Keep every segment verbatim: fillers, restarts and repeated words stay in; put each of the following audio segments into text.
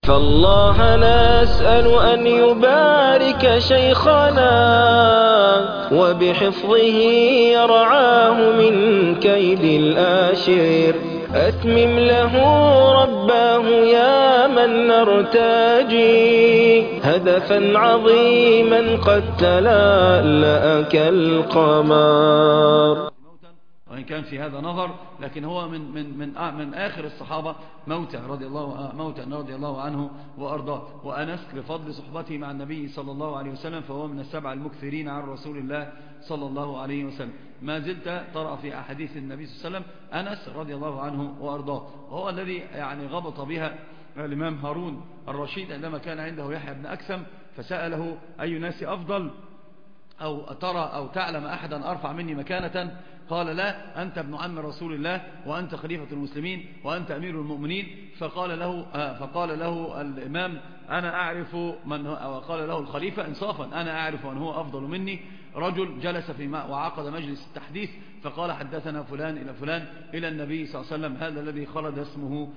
فالله نسأل أن يبارك شيخنا وبحفظه يرعاه من كيد الآشر. أتمم له رباه يا من نرتجي هدفا عظيما قد تلألأ كالقمر. وإن كان في هذا نظر، لكن هو من من من من آخر الصحابة موتى رضي الله موتى رضي الله عنه وأرضاه. وأنس بفضل صحبته مع النبي صلى الله عليه وسلم فهو من السبع المكثرين عن رسول الله صلى الله عليه وسلم. ما زلت ترى في أحاديث النبي صلى الله عليه وسلم أنس رضي الله عنه وأرضاه، وهو الذي يعني غبط بها الإمام هارون الرشيد عندما كان عنده يحيى بن أكثم فسأله أي ناس أفضل، أو ترى أو تعلم أحدا أرفع مني مكانة؟ قال لا، أنت ابن عم رسول الله وأنت خليفة المسلمين وأنت أمير المؤمنين. فقال له فقال له الإمام أنا أعرف من هو، وقال له الخليفة إنصافا أنا أعرف من هو أفضل مني. رجل جلس في وعقد مجلس التحديث فقال حدثنا فلان إلى فلان إلى النبي صلى الله عليه وسلم، هذا الذي خلد اسمه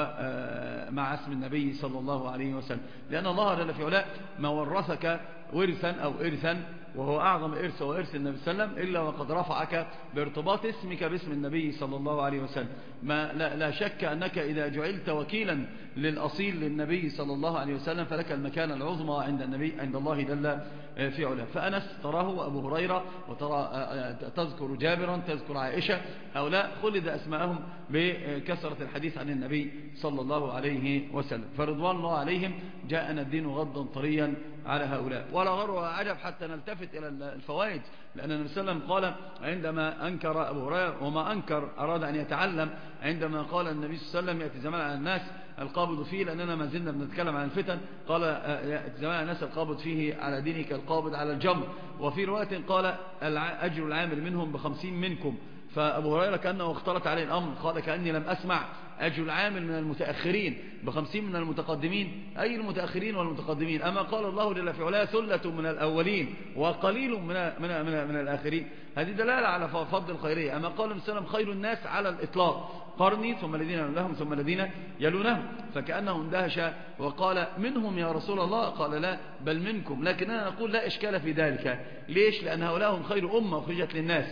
ومع اسم النبي صلى الله عليه وسلم، لأن الله جل في علاه ما ورثك ورثا أو إرثا وهو أعظم إرث وإرث النبي صلى الله عليه وسلم إلا وقد رفعك بارتباط اسمك باسم النبي صلى الله عليه وسلم. ما لا, لا شك أنك إذا جعلت وكيلا للأصيل للنبي صلى الله عليه وسلم فلك المكانة العظمى عند النبي عند الله جل في علاه. فأنس تراه وأبو هريرة وترى تذكر جابرا تذكر عائشة، هؤلاء خلد أسماءهم بكثرة الحديث عن النبي صلى الله عليه وسلم، فرضوان الله عليهم جاءنا الدين غضا طريا على هؤلاء. ولا غر وعجب حتى نلتفت إلى الفوائد، لأن النبي صلى الله عليه وسلم قال عندما أنكر أبو هريرة وما أنكر أراد أن يتعلم، عندما قال النبي صلى الله عليه وسلم يأتي زمان على الناس القابض فيه، لأننا ما زلنا بنتكلم عن الفتن، قال يأتي زمان على الناس القابض فيه على دينك القابض على الجمر. وفي رواية قال أجر العامل منهم بخمسين منكم. فأبو هريرة كأنه اختلط عليه الأمر، قال كأني لم أسمع أجر العامل من المتأخرين بخمسين من المتقدمين. أي المتأخرين والمتقدمين؟ أما قال الله جل في علاه ثلة من الأولين وقليل من من من, من الآخرين، هذه دلالة على فضل الخيرية. أما قال النبي صلى الله عليه وسلم خير الناس على الإطلاق قرني ثم الذين يلونهم ثم الذين يلونهم، فكأنه اندهش وقال منهم يا رسول الله؟ قال لا بل منكم. لكننا نقول لا إشكال في ذلك. ليش؟ لأن هؤلاء هم خير أمة أخرجت للناس.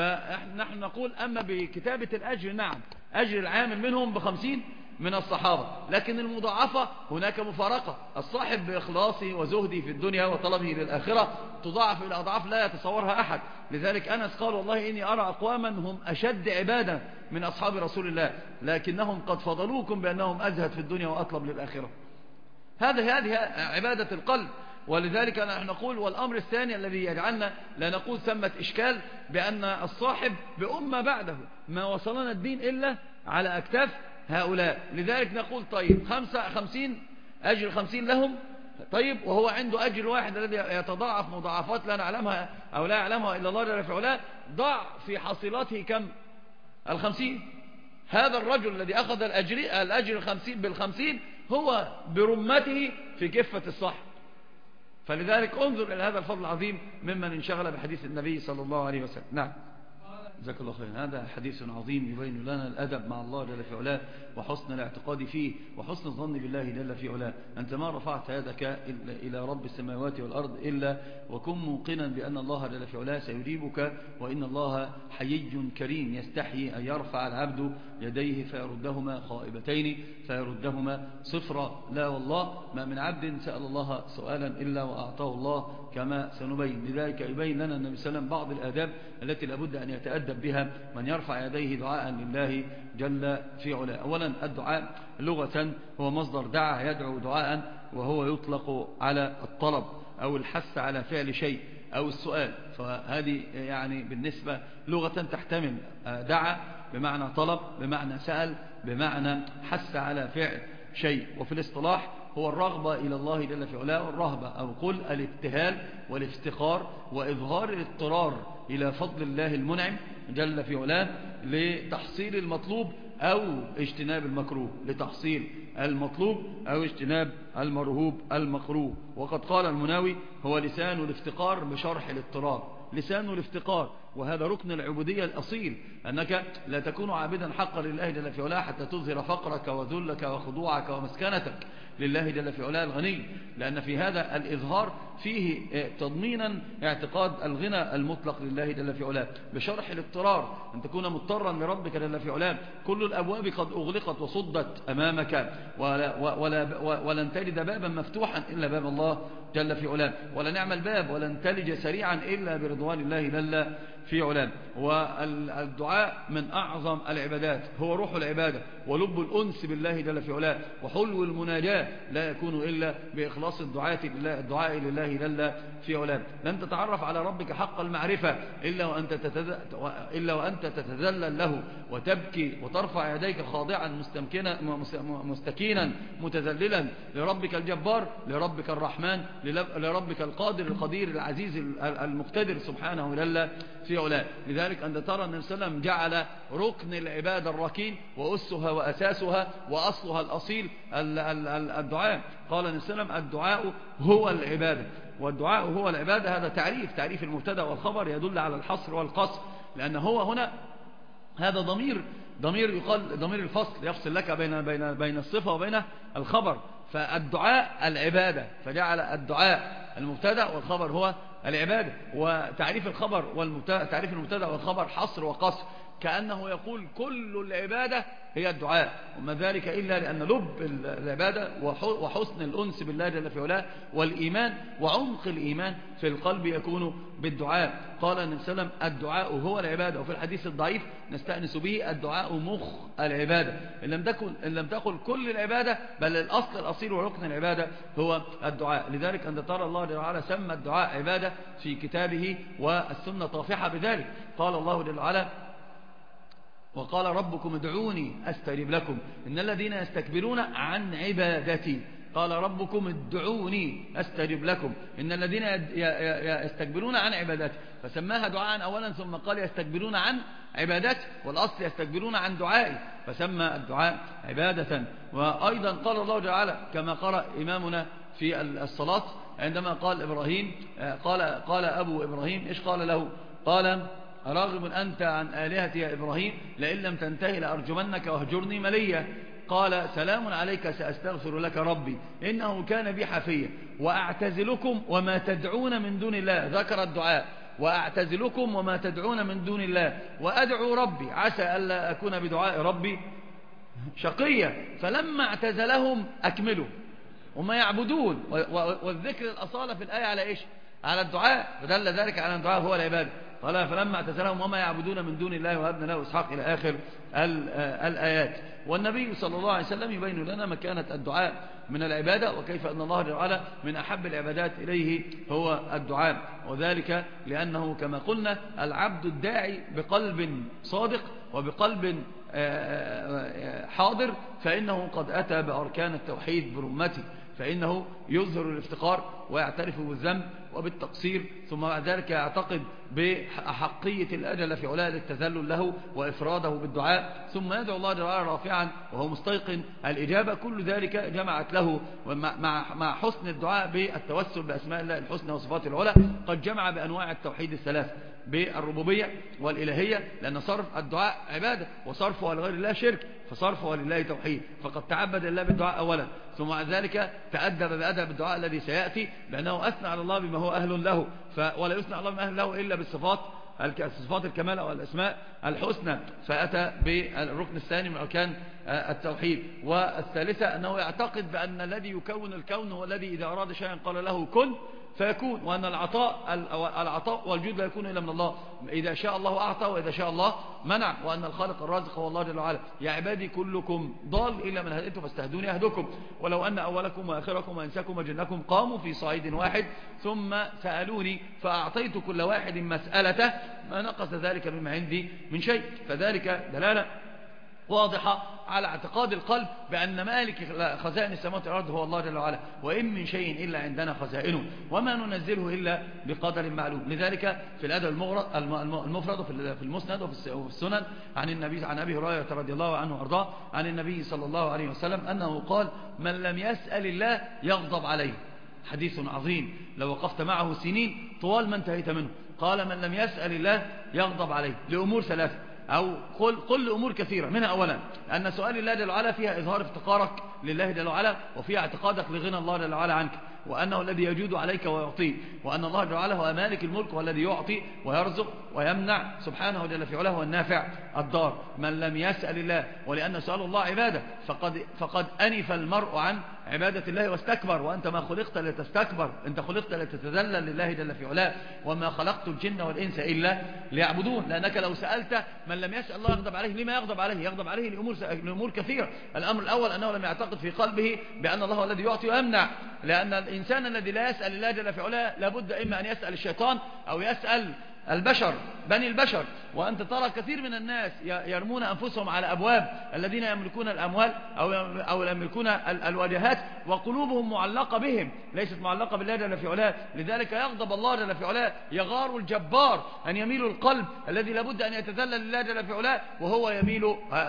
فنحن نقول أما بكتابة الأجر نعم أجر العامل منهم بخمسين من الصحابة، لكن المضاعفة هناك مفارقة. الصاحب بإخلاصه وزهده في الدنيا وطلبه للآخرة تضاعف إلى أضعاف لا يتصورها أحد. لذلك أنس قال والله إني أرى أقواما هم أشد عبادة من أصحاب رسول الله لكنهم قد فضلوكم بأنهم أزهد في الدنيا وأطلب للآخرة. هذه هذه عبادة القلب. ولذلك نحن نقول والأمر الثاني الذي يجعلنا لا نقول ثمة إشكال بأن الصاحب بأمة بعده ما وصلنا الدين إلا على أكتاف هؤلاء. لذلك نقول طيب خمسة خمسين أجر خمسين لهم، طيب وهو عنده أجر واحد الذي يتضاعف مضاعفات لا نعلمها أو لا يعلمها إلا الله جل في علاه، ضع في حصيلاته كم؟ الخمسين. هذا الرجل الذي أخذ الأجر الأجر الخمسين بالخمسين هو برمته في كفة الصحب. فلذلك انظر إلى هذا الفضل العظيم ممن انشغل بحديث النبي صلى الله عليه وسلم. نعم جزاك الله خيرا. هذا حديث عظيم يبين لنا الأدب مع الله جل في علاه وحسن الاعتقاد فيه وحسن الظن بالله جل في علاه. أنت ما رفعت يدك إلى رب السماوات والأرض إلا وكن موقنا بأن الله جل في علاه سيجيبك، وإن الله حيي كريم يستحيي أن يرفع العبد يديه فيردهما خائبتين فيردهما صفرا. لا والله ما من عبد سأل الله سؤالا إلا وأعطاه الله كما سنبين. لذلك يبين لنا النبي صلى الله عليه وسلم بعض الآداب التي لابد أن يتأدب بها من يرفع يديه دعاء لله جل في علاه. أولا الدعاء لغة هو مصدر دعا يدعو دعاء، وهو يطلق على الطلب أو الحث على فعل شيء أو السؤال. فهذه يعني بالنسبة لغة تحتمل دعا بمعنى طلب بمعنى سأل بمعنى حث على فعل شيء. وفي الاصطلاح هو الرغبة إلى الله جل في علاه، والرهبة أو قل الابتهال والافتقار وإظهار الاضطرار إلى فضل الله المنعم جل في علاه لتحصيل المطلوب أو اجتناب المكروه، لتحصيل المطلوب أو اجتناب المرهوب المكروه. وقد قال المناوي هو لسان الافتقار بشرح الاضطرار. لسان الافتقار وهذا ركن العبودية الأصيل، أنك لا تكون عابدا حقا لله جل في علاه حتى تظهر فقرك وذلك وخضوعك ومسكنتك لله جل في علاه الغني، لأن في هذا الإظهار فيه تضمينا اعتقاد الغنى المطلق لله جل في علاه، بشرح الاضطرار أن تكون مضطرا لربك جل في علاه. كل الأبواب قد أغلقت وصدت أمامك، ولا ولا ولن تجد بابا مفتوحا إلا باب الله جل في علاه، ولا نعمل باب ولن تلج سريعا إلا برضوان الله جل في علاه. والدعاء من أعظم العبادات، هو روح العبادة ولب الأنس بالله جل في علاه، وحلو المناجاة لا يكون إلا بإخلاص الدعاء لله, الدعاء لله جل في علاه. لن تتعرف على ربك حق المعرفة إلا وأنت, تتد... إلا وأنت تتذلل له وتبكي وترفع يديك خاضعا مستمكنا مستكينا متذللا لربك الجبار، لربك الرحمن، لربك القادر القدير العزيز المقتدر سبحانه جل في علاه. لذلك أنت ترى أن السلام جعل ركن العبادة الركين وأسها وأساسها وأصلها الأصيل الدعاء. قال النبي صلى الله عليه وسلم الدعاء هو العبادة، والدعاء هو العبادة هذا تعريف تعريف المبتدا والخبر يدل على الحصر والقصر، لأن هو هنا هذا ضمير ضمير يقال ضمير الفصل يفصل لك بين بين بين الصفة وبين الخبر. فالدعاء العبادة، فجعل الدعاء المبتدا والخبر هو العبادة، وتعريف الخبر والمبتدا تعريف المبتدا والخبر حصر وقصر، كأنه يقول كل العبادة هي الدعاء، وما ذلك إلا لأن لب العبادة وحسن الأنس بالله جل في علاه والإيمان وعمق الإيمان في القلب يكون بالدعاء. قال النبي صلى الله عليه وسلم الدعاء هو العبادة، وفي الحديث الضعيف نستأنس به الدعاء مخ العبادة. إن لم تكن إن لم تقل كل العبادة بل الأصل الأصيل وركن العبادة هو الدعاء. لذلك أن ترى الله جل وعلا سمى الدعاء عبادة في كتابه، والسنة طافحة بذلك. قال الله جل وعلا وقال ربكم ادعوني أستجب لكم إن الذين يستكبرون عن عبادتي. قال ربكم ادعوني أستجب لكم إن الذين يستكبرون عن عبادتي، فسماها دعاء أولا ثم قال يستكبرون عن عبادتي، والأصل يستكبرون عن دعائي، فسمى الدعاء عبادة. وأيضا قال الله تعالى كما قرأ إمامنا في الصلاة عندما قال إبراهيم قال, قال أبو إبراهيم إيش قال له؟ قال راغب أنت عن آلهتي يا إبراهيم لئن لم تنتهي لأرجمنك واهجرني مليا. قال سلام عليك سأستغفر لك ربي إنه كان بي حفيا وأعتزلكم وما تدعون من دون الله. ذكر الدعاء وأعتزلكم وما تدعون من دون الله وأدعو ربي عسى ألا أكون بدعاء ربي شقيا. فلما اعتزلهم أكملوا وما يعبدون، والذكر الأصالة في الآية على إيش؟ على الدعاء، فدل ذلك على الدعاء هو العبادة. قال فلما اعتزلهم وما يعبدون من دون الله وهبنا له إسحاق إلى آخر الآيات. والنبي صلى الله عليه وسلم يبين لنا مكانة الدعاء من العبادة، وكيف أن الله تعالى من أحب العبادات إليه هو الدعاء، وذلك لأنه كما قلنا العبد الداعي بقلب صادق وبقلب حاضر فإنه قد أتى بأركان التوحيد برمته، فإنه يظهر الافتقار ويعترف بالذنب وبالتقصير، ثم بعد ذلك يعتقد بأحقية الأجل في علاه للتذلل له وإفراده بالدعاء، ثم يدعو الله تعالى رافعا وهو مستيقن الإجابة. كل ذلك جمعت له مع مع حسن الدعاء بالتوسل بأسماء الله الحسنى وصفاته العلى، قد جمع بأنواع التوحيد الثلاث بالربوبية والإلهية، لأن صرف الدعاء عبادة وصرفه لغير الله شرك، فصرفه لله توحيد، فقد تعبد الله بالدعاء أولا، ثم بعد ذلك تأدب بأدب الدعاء الذي سيأتي بأنه أثنى على الله بما هو أهل له، ولا يثنى على الله بما أهل له إلا بالصفات صفات الكمال والأسماء الحسنى، فأتى بالركن الثاني من أركان التوحيد. والثالثة أنه يعتقد بأن الذي يكون الكون هو الذي إذا أراد شيئا قال له كن فيكون، وأن العطاء العطاء والجود لا يكون إلا من الله، إذا شاء الله أعطى وإذا شاء الله منع، وأن الخالق الرازق هو الله جل وعلا. يا عبادي كلكم ضال إلا من هديته فاستهدوني أهدكم، ولو أن أولكم وآخركم وإنساكم وجنكم قاموا في صعيد واحد ثم سألوني فأعطيت كل واحد مسألته ما نقص ذلك مما عندي من شيء. فذلك دلالة واضحة على اعتقاد القلب بأن مالك خزائن السماوات والأرض هو الله جل وعلا، وإن من شيء إلا عندنا خزائنه وما ننزله إلا بقدر معلوم. لذلك في الأدب المفرد في المسند وفي السنن عن النبي عن أبي هريرة رضي الله عنه وأرضاه عن النبي صلى الله عليه وسلم أنه قال من لم يسأل الله يغضب عليه. حديث عظيم لو وقفت معه سنين طوال ما انتهيت منه. قال من لم يسأل الله يغضب عليه لأمور ثلاثة، أو قل, قل أمور كثيرة. منها أولا أن سؤال الله جل وعلا فيها إظهار افتقارك لله جل وعلا، وفيها اعتقادك لغنى الله جل وعلا عنك، وأنه الذي يجود عليك ويعطيك، وأن الله جل وعلا هو مالك الملك والذي يعطي ويرزق ويمنع سبحانه جل في علاه، هو النافع الضار. من لم يسأل الله، ولأن سؤال الله عبادة، فقد, فقد أنف المرء عن عبادة الله واستكبر، وأنت ما خلقت لتستكبر، أنت خلقت لتتذلل لله جل في علاه، وما خلقت الجن والإنس إلا ليعبدون. لأنك لو سألت من لم يسأل الله يغضب عليه، لما يغضب عليه؟ يغضب عليه لأمور, لأمور كثيرة. الأمر الأول أنه لم يعتقد في قلبه بأن الله هو الذي يعطي ويمنع، لأن الإنسان الذي لا يسأل الله جل في علاه لابد إما أن يسأل الشيطان أو يسأل البشر، بني البشر. وأنت ترى كثير من الناس يرمون أنفسهم على أبواب الذين يملكون الأموال أو أو يملكون الوجهات، وقلوبهم معلقة بهم، ليست معلقة بالله جل في علاه. لذلك يغضب الله جل في علاه، يغار الجبار أن يميل القلب الذي لابد أن يتذلل لله جل في علاه، وهو يميل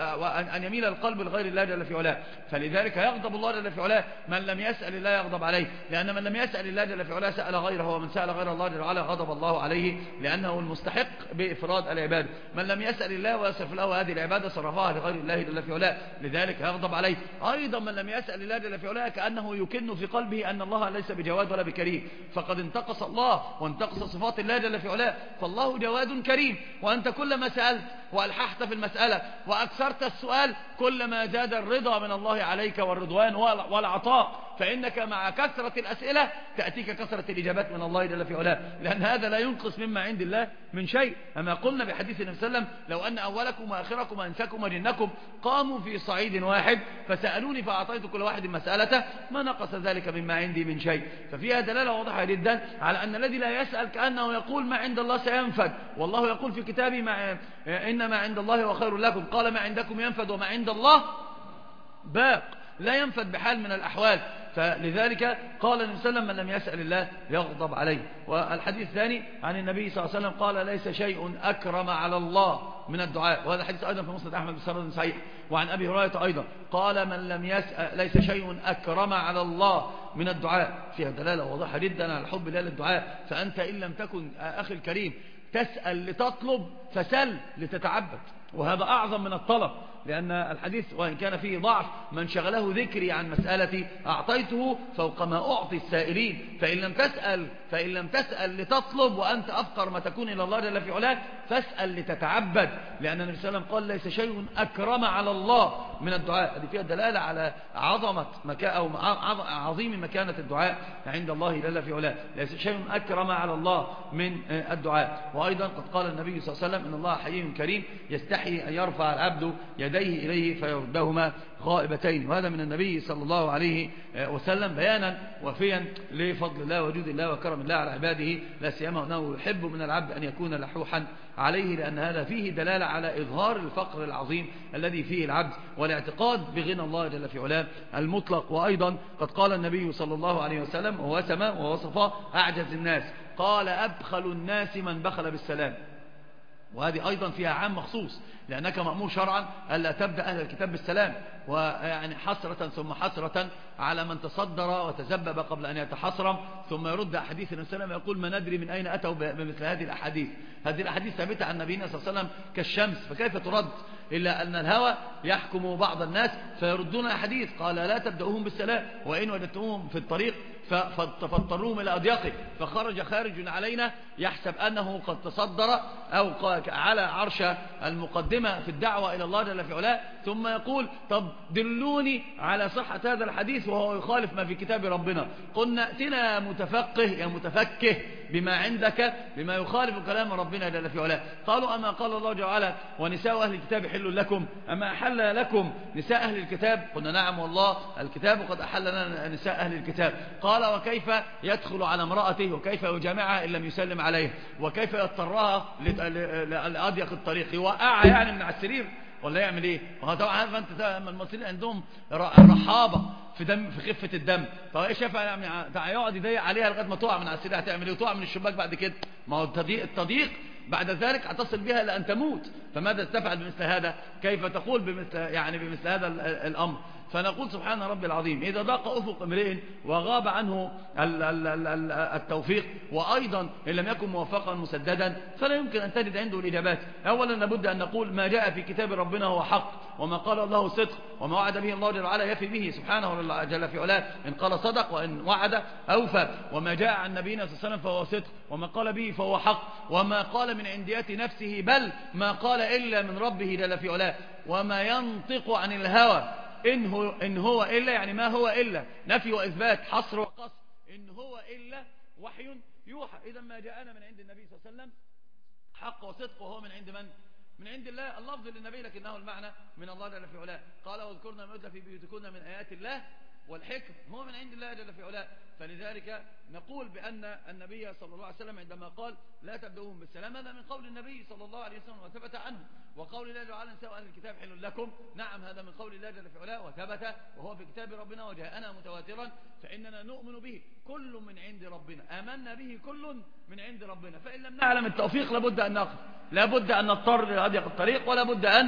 أن يميل القلب لغير الله جل في علاه. فلذلك يغضب الله جل في علاه. من لم يسأل الله يغضب عليه، لأن من لم يسأل الله جل في علاه سأل غيره، ومن سأل غير الله جل وعلا غضب الله عليه، لأنه المستحق بإفراد العبادة. من لم يسأل الله ويصرف له هذه العبادة صرفها لغير الله جل في علاه، لذلك يغضب عليه. أيضا من لم يسأل الله جل في علاه كأنه يكن في قلبه أن الله ليس بجواد ولا بكريم، فقد انتقص الله وانتقص صفات الله جل في علاه. فالله جواد كريم، وأنت كلما سألت وألححت في المسألة وأكثرت السؤال كلما زاد الرضا من الله عليك والرضوان والعطاء، فإنك مع كثرة الأسئلة تأتيك كثرة الإجابات من الله جل في علاه، لأن هذا لا ينقص مما عند الله من شيء. أما قلنا بحديث النبي صلى الله عليه وسلم: لو أن أولكم وآخركم وإنسكم وجنكم قاموا في صعيد واحد فسألوني فأعطيت كل واحد مسألته ما نقص ذلك مما عندي من شيء. ففيها دلالة واضحة جدا على أن الذي لا يسأل كأنه يقول ما عند الله سينفد، والله يقول في كتابه ما إن ما عند الله هو خير لكم، قال ما عندكم ينفد وما عند الله باق، لا ينفد بحال من الأحوال. فلذلك قال النبي صلى الله عليه وسلم: من لم يسأل الله يغضب عليه. والحديث الثاني عن النبي صلى الله عليه وسلم قال: ليس شيء أكرم على الله من الدعاء، وهذا حديث أيضا في مسند أحمد بن صحيح. وعن أبي هريرة أيضا قال: من لم يسأل ليس شيء أكرم على الله من الدعاء. فيها دلالة واضحة جدا على الحب لله للدعاء. فأنت إن لم تكن أخي الكريم تسأل لتطلب فسل لتتعبد، وهذا أعظم من الطلب، لأن الحديث وإن كان فيه ضعف: من شغله ذكري عن مسألتي أعطيته فوق ما أعطي السائلين. فإن لم تسأل فإن لم تسأل لتطلب وأنت أفقر ما تكون إلى الله جل في علاه فاسأل لتتعبد، لأن النبي صلى الله عليه وسلم قال: ليس شيء أكرم على الله من الدعاء. هذه فيها دلالة على عظمة مكان أو عظيم مكانة الدعاء عند الله جل في علاه. ليس شيء أكرم على الله من الدعاء. وأيضا قد قال النبي صلى الله عليه وسلم: إن الله حي كريم يستحي أن يرفع العبد يديه إليه فيردهما غائبتين. وهذا من النبي صلى الله عليه وسلم بيانا وفيا لفضل الله وجود الله وكرم الله على عباده، لا سيما أنه يحب من العبد أن يكون لحوحا عليه، لأن هذا فيه دلالة على إظهار الفقر العظيم الذي فيه العبد والاعتقاد بغنى الله جل في علاه المطلق. وأيضا قد قال النبي صلى الله عليه وسلم ووسم ووصف أعجز الناس، قال: أبخل الناس من بخل بالسلام. وهذه أيضا فيها عام مخصوص، لأنك مأمور شرعا ألا تبدأ أهل الكتاب بالسلام، ويعني حسرة ثم حسرة على من تصدر وتزبب قبل أن يتحصرم ثم يرد أحاديث النبي صلى الله عليه وسلم يقول: ما ندري من أين أتوا بمثل هذه الأحاديث. هذه الأحاديث ثابتة عن نبينا صلى الله عليه وسلم كالشمس، فكيف ترد؟ إلا أن الهوى يحكم بعض الناس فيردون أحاديث. قال: لا تبدأوهم بالسلام، وإن وجدتموهم في الطريق فاضطروهم إلى أضيقه، فخرج خارج علينا يحسب أنه قد تصدر أو على عرش المقدمة في الدعوة إلى الله جل في علاه، ثم يقول: طب دلوني على صحة هذا الحديث وهو يخالف ما في كتاب ربنا. قلنا: ائتنا متفقه يا متفكه بما عندك بما يخالف كلام ربنا جل في علاه. قالوا: أما قال الله جل وعلا: ونساء أهل الكتاب حل لكم، أما أحل لكم نساء أهل الكتاب؟ قلنا: نعم والله، الكتاب قد أحل لنا نساء أهل الكتاب. قال: وكيف يدخل على امرأته وكيف يجامعها إن لم يسلم عليها، وكيف يضطرها لأضيق الطريق، يوقعها يعني من على السرير ولا يعمل ايه؟ وهو طبعا عارف انت المصريين عندهم رحابه في دم في خفه الدم. طب ايه شايف يعني يقعد يضيق عليها لغايه ما تقع من على السرير، هتعمل ايه؟ وتقع من الشباك بعد كده. ما هو التضييق التضييق بعد ذلك هتصل بها لأن تموت. فماذا تفعل بمثل هذا؟ كيف تقول بمثل يعني بمثل هذا الأمر؟ فنقول سبحان ربي العظيم. إذا ضاق أفق امرئ وغاب عنه التوفيق، وأيضا إن لم يكن موفقا مسددا، فلا يمكن أن تجد عنده الإجابات. أولا لابد أن نقول ما جاء في كتاب ربنا هو حق، وما قال الله صدق، وما وعد به الله جل وعلا يفي به سبحانه جل في علاه، إن قال صدق وإن وعد أوفى. وما جاء عن نبينا صلى الله عليه وسلم فهو صدق، وما قال به فهو حق، وما قال من عنديات نفسه بل ما قال إلا من ربه جل في علاه. وما ينطق عن الهوى إن هو, إن هو إلا، يعني ما هو إلا نفي وإثبات، حصر وقصر، إن هو إلا وحي يوحى. إذا ما جاءنا من عند النبي صلى الله عليه وسلم حق وصدق، وهو من عند من؟ من عند الله. اللفظ للنبي لكنه المعنى من الله جل في علاه. قال واذكرنا ما يتلى في بيوتكن من آيات الله والحكم، هو من عند الله جل في علاه. فلذلك نقول بأن النبي صلى الله عليه وسلم عندما قال لا تبدؤوهم بالسلام، هذا من قول النبي صلى الله عليه وسلم وثبت عنه. وقول الله جل وعلا نساء أهل الكتاب حل لكم، نعم هذا من قول الله جل في علاه وثبت، وهو في كتاب ربنا وجاءنا متواترا، فإننا نؤمن به كل من عند ربنا، آمنا به كل من عند ربنا. فإن لم نعلم التوفيق لابد أن نقف، لابد أن نضطر لهذه الطريق، ولا بد أن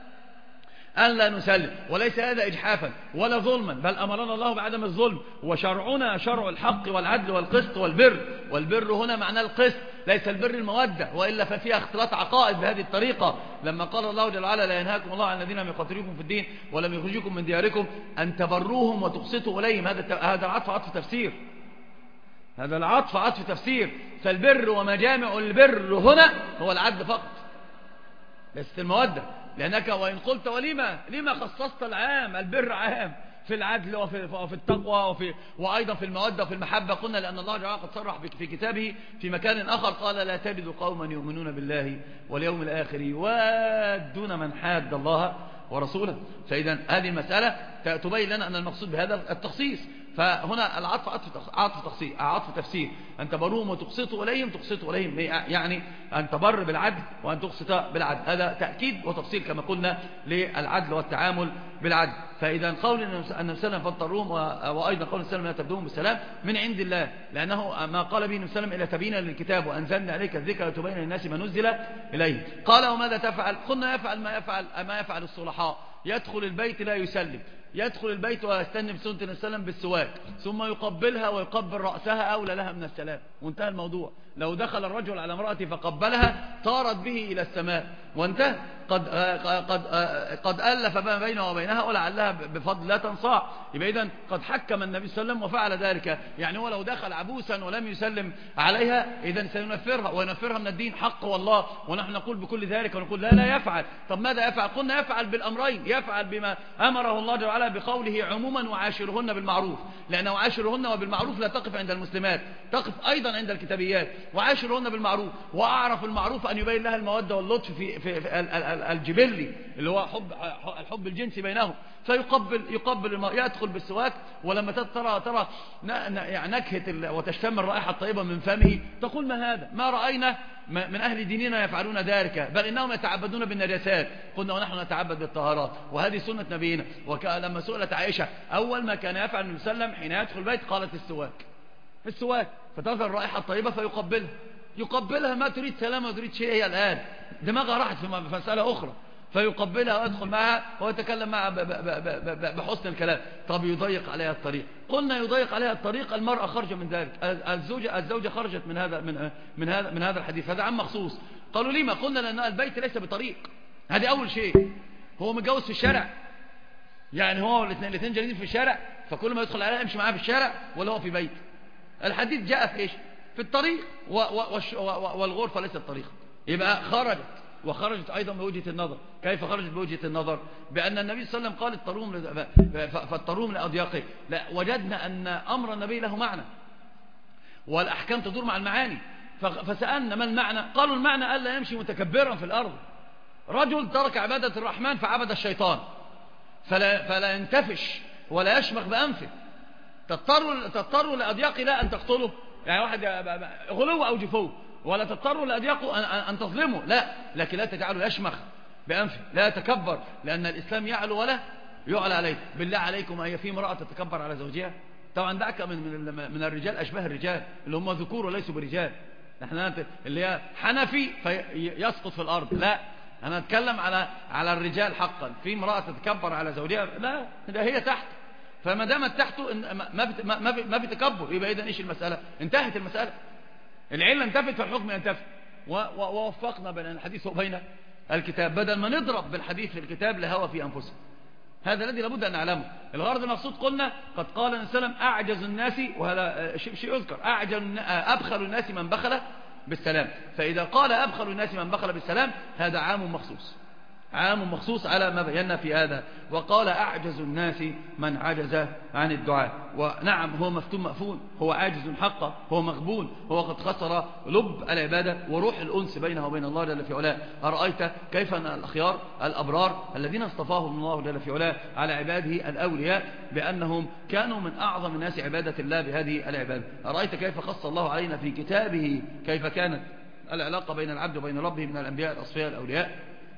أن لا نسلم. وليس هذا إجحافا ولا ظلما، بل أمرنا الله بعدم الظلم، وشرعنا شرع الحق والعدل والقسط والبر. والبر هنا معناه القسط، ليس البر المودة، وإلا ففيها اختلاط عقائد بهذه الطريقة. لما قال الله جل وعلا لا ينهاكم الله عن الذين لم يقاتلوكم في الدين ولم يخرجوكم من دياركم أن تبروهم وتقسطوا إليهم، هذا هذا العطف عطف تفسير، هذا العطف عطف تفسير. فالبر ومجامع البر هنا هو العدل فقط، ليست المودة. لأنك وإن قلت ولما لما خصصت العام؟ البر عام في العدل وفي, وفي التقوى وفي وأيضا في المودة وفي المحبة. قلنا لأن الله جل وعلا قد صرح في كتابه في مكان آخر قال لا تجد قوما يؤمنون بالله واليوم الآخر يوادون من حاد الله ورسوله. فإذا هذه المسألة تبين لنا أن المقصود بهذا التخصيص. فهنا العطف عطف تخصيص، عطف تفسير. أن تبروهم وتقسطوا إليهم، تقسطوا إليهم يعني أن تبر بالعدل وأن تقسط بالعدل، هذا تأكيد وتفصيل كما قلنا للعدل والتعامل بالعدل. فإذا قول أن نسلم فاضطروهم، وأيضا قول نسلم لا تبدوهم بالسلام من عند الله، لأنه ما قال به نسلم إلى تبينا للكتاب وأنزلنا عليك الذكر لتبين للناس ما نزل إليه. قال وماذا تفعل؟ قلنا يفعل ما يفعل ما يفعل الصلحاء، يدخل البيت لا يسلم، يدخل البيت ويستنى بسنة السلام بالسواك، ثم يقبلها ويقبل رأسها أولى لها من السلام، وانتهى الموضوع. لو دخل الرجل على امرأته فقبلها طارت به إلى السماء وانتهى. قد قد قد ألف ما بينه وبينها ولعلها بفضل لا تنصاع. يبقى إذن قد حكم النبي صلى الله عليه وسلم وفعل ذلك. يعني هو لو دخل عبوسا ولم يسلم عليها إذن سينفرها، وينفرها من الدين حق والله. ونحن نقول بكل ذلك ونقول لا لا يفعل. طب ماذا يفعل؟ قلنا يفعل بالأمرين، يفعل بما أمره الله جل وعلا بقوله عموما وعاشرهن بالمعروف، لأنه عاشرهن وبالمعروف لا تقف عند المسلمات، تقف أيضا عند الكتابيات. وعاشرهن بالمعروف، وأعرف المعروف أن يبين لها المودة واللطف في, في, في الجبلي اللي هو حب الحب الجنسي بينهم. فيقبل يقبل الماء، يدخل بالسواك، ولما ترى ترى نكهة وتشتم الرائحة الطيبة من فمه تقول ما هذا؟ ما رأينا من أهل ديننا يفعلون ذلك، بل إنهم يتعبدون بالنجاسات. قلنا ونحن نتعبد بالطهارات، وهذه سنة نبينا. ولما سئلت عائشة أول ما كان يفعل النبي صلى الله عليه وسلم حين يدخل البيت قالت السواك، السواك. فتظهر الرائحة الطيبة فيقبلها، يقبلها ما تريد سلام وما تريد شيء، هي الآن دماغها راحت في مسألة أخرى، فيقبلها ويدخل معها ويتكلم معها بحسن الكلام. طب يضيق عليها الطريق، قلنا يضيق عليها الطريق، المرأة خرج من ذلك، الزوجة الزوجة خرجت من هذا من من هذا من هذا الحديث، هذا عام مخصوص. قالوا لما؟ قلنا لأن البيت ليس بطريق، هذه أول شيء. هو متجوز في الشارع، يعني هو الاثنين الاثنين جالسين في الشارع، فكل ما يدخل عليها يمشي معاه في الشارع ولا هو في بيت. الحديث جاء في ايش؟ في الطريق، والغرفة ليست طريق. يبقى خرجت، وخرجت أيضا بوجهة النظر. كيف خرجت بوجهة النظر؟ بأن النبي صلى الله عليه وسلم قال اضطروهم فاضطروهم لأضياقه. لا، وجدنا أن أمر النبي له معنى، والأحكام تدور مع المعاني. فسألنا ما المعنى؟ قالوا المعنى ألا يمشي متكبرا في الأرض. رجل ترك عبادة الرحمن فعبد الشيطان، فلا, فلا ينتفش ولا يشمخ بأنفه. تضطروا تضطروا لأضياقه لا أن تقتله، يعني واحد غلو أو جفو، ولا تضطروا لأضيقه أن تظلموا، لا، لكن لا تجعلوا يشمخ بأنفه، لا يتكبر، لأن الإسلام يعلو ولا يعلى عليه. بالله عليكم أي في امرأة تتكبر على زوجها؟ طبعا دعك من من من الرجال أشباه الرجال اللي هم ذكور وليسوا برجال. نحن اللي هي حنفي فيسقط في الأرض، لا، أنا أتكلم على على الرجال حقا. في امرأة تتكبر على زوجها؟ لا، ده هي تحت، فما دامت تحته ما في ما في ما في تكبر، يبقى إذا إيش المسألة؟ انتهت المسألة، العلة انتفت فالحكم ينتفي. ووفقنا بين الحديث وبين الكتاب، بدل ما نضرب بالحديث في الكتاب لهوى في أنفسنا. هذا الذي لابد أن نعلمه. الغرض المقصود قلنا قد قال النبي صلى الله عليه وسلم أعجز الناس، وهذا شيء يذكر، أعجز أبخل الناس من بخل بالسلام. فإذا قال أبخل الناس من بخل بالسلام هذا عام مخصوص، عام مخصوص على ما بينا في هذا. وقال أعجز الناس من عجز عن الدعاء. ونعم هو مفتون مأفون، هو عاجز حقا، هو مغبون، هو قد خسر لب العبادة وروح الأنس بينه وبين الله جل في علاه. أرأيت كيف أن الأخيار الأبرار الذين اصطفاهم الله جل في علاه على عباده الأولياء بأنهم كانوا من أعظم الناس عبادة الله بهذه العبادة. أرأيت كيف خص الله علينا في كتابه كيف كانت العلاقة بين العبد وبين ربه من الأنبياء الأصفياء الأولياء.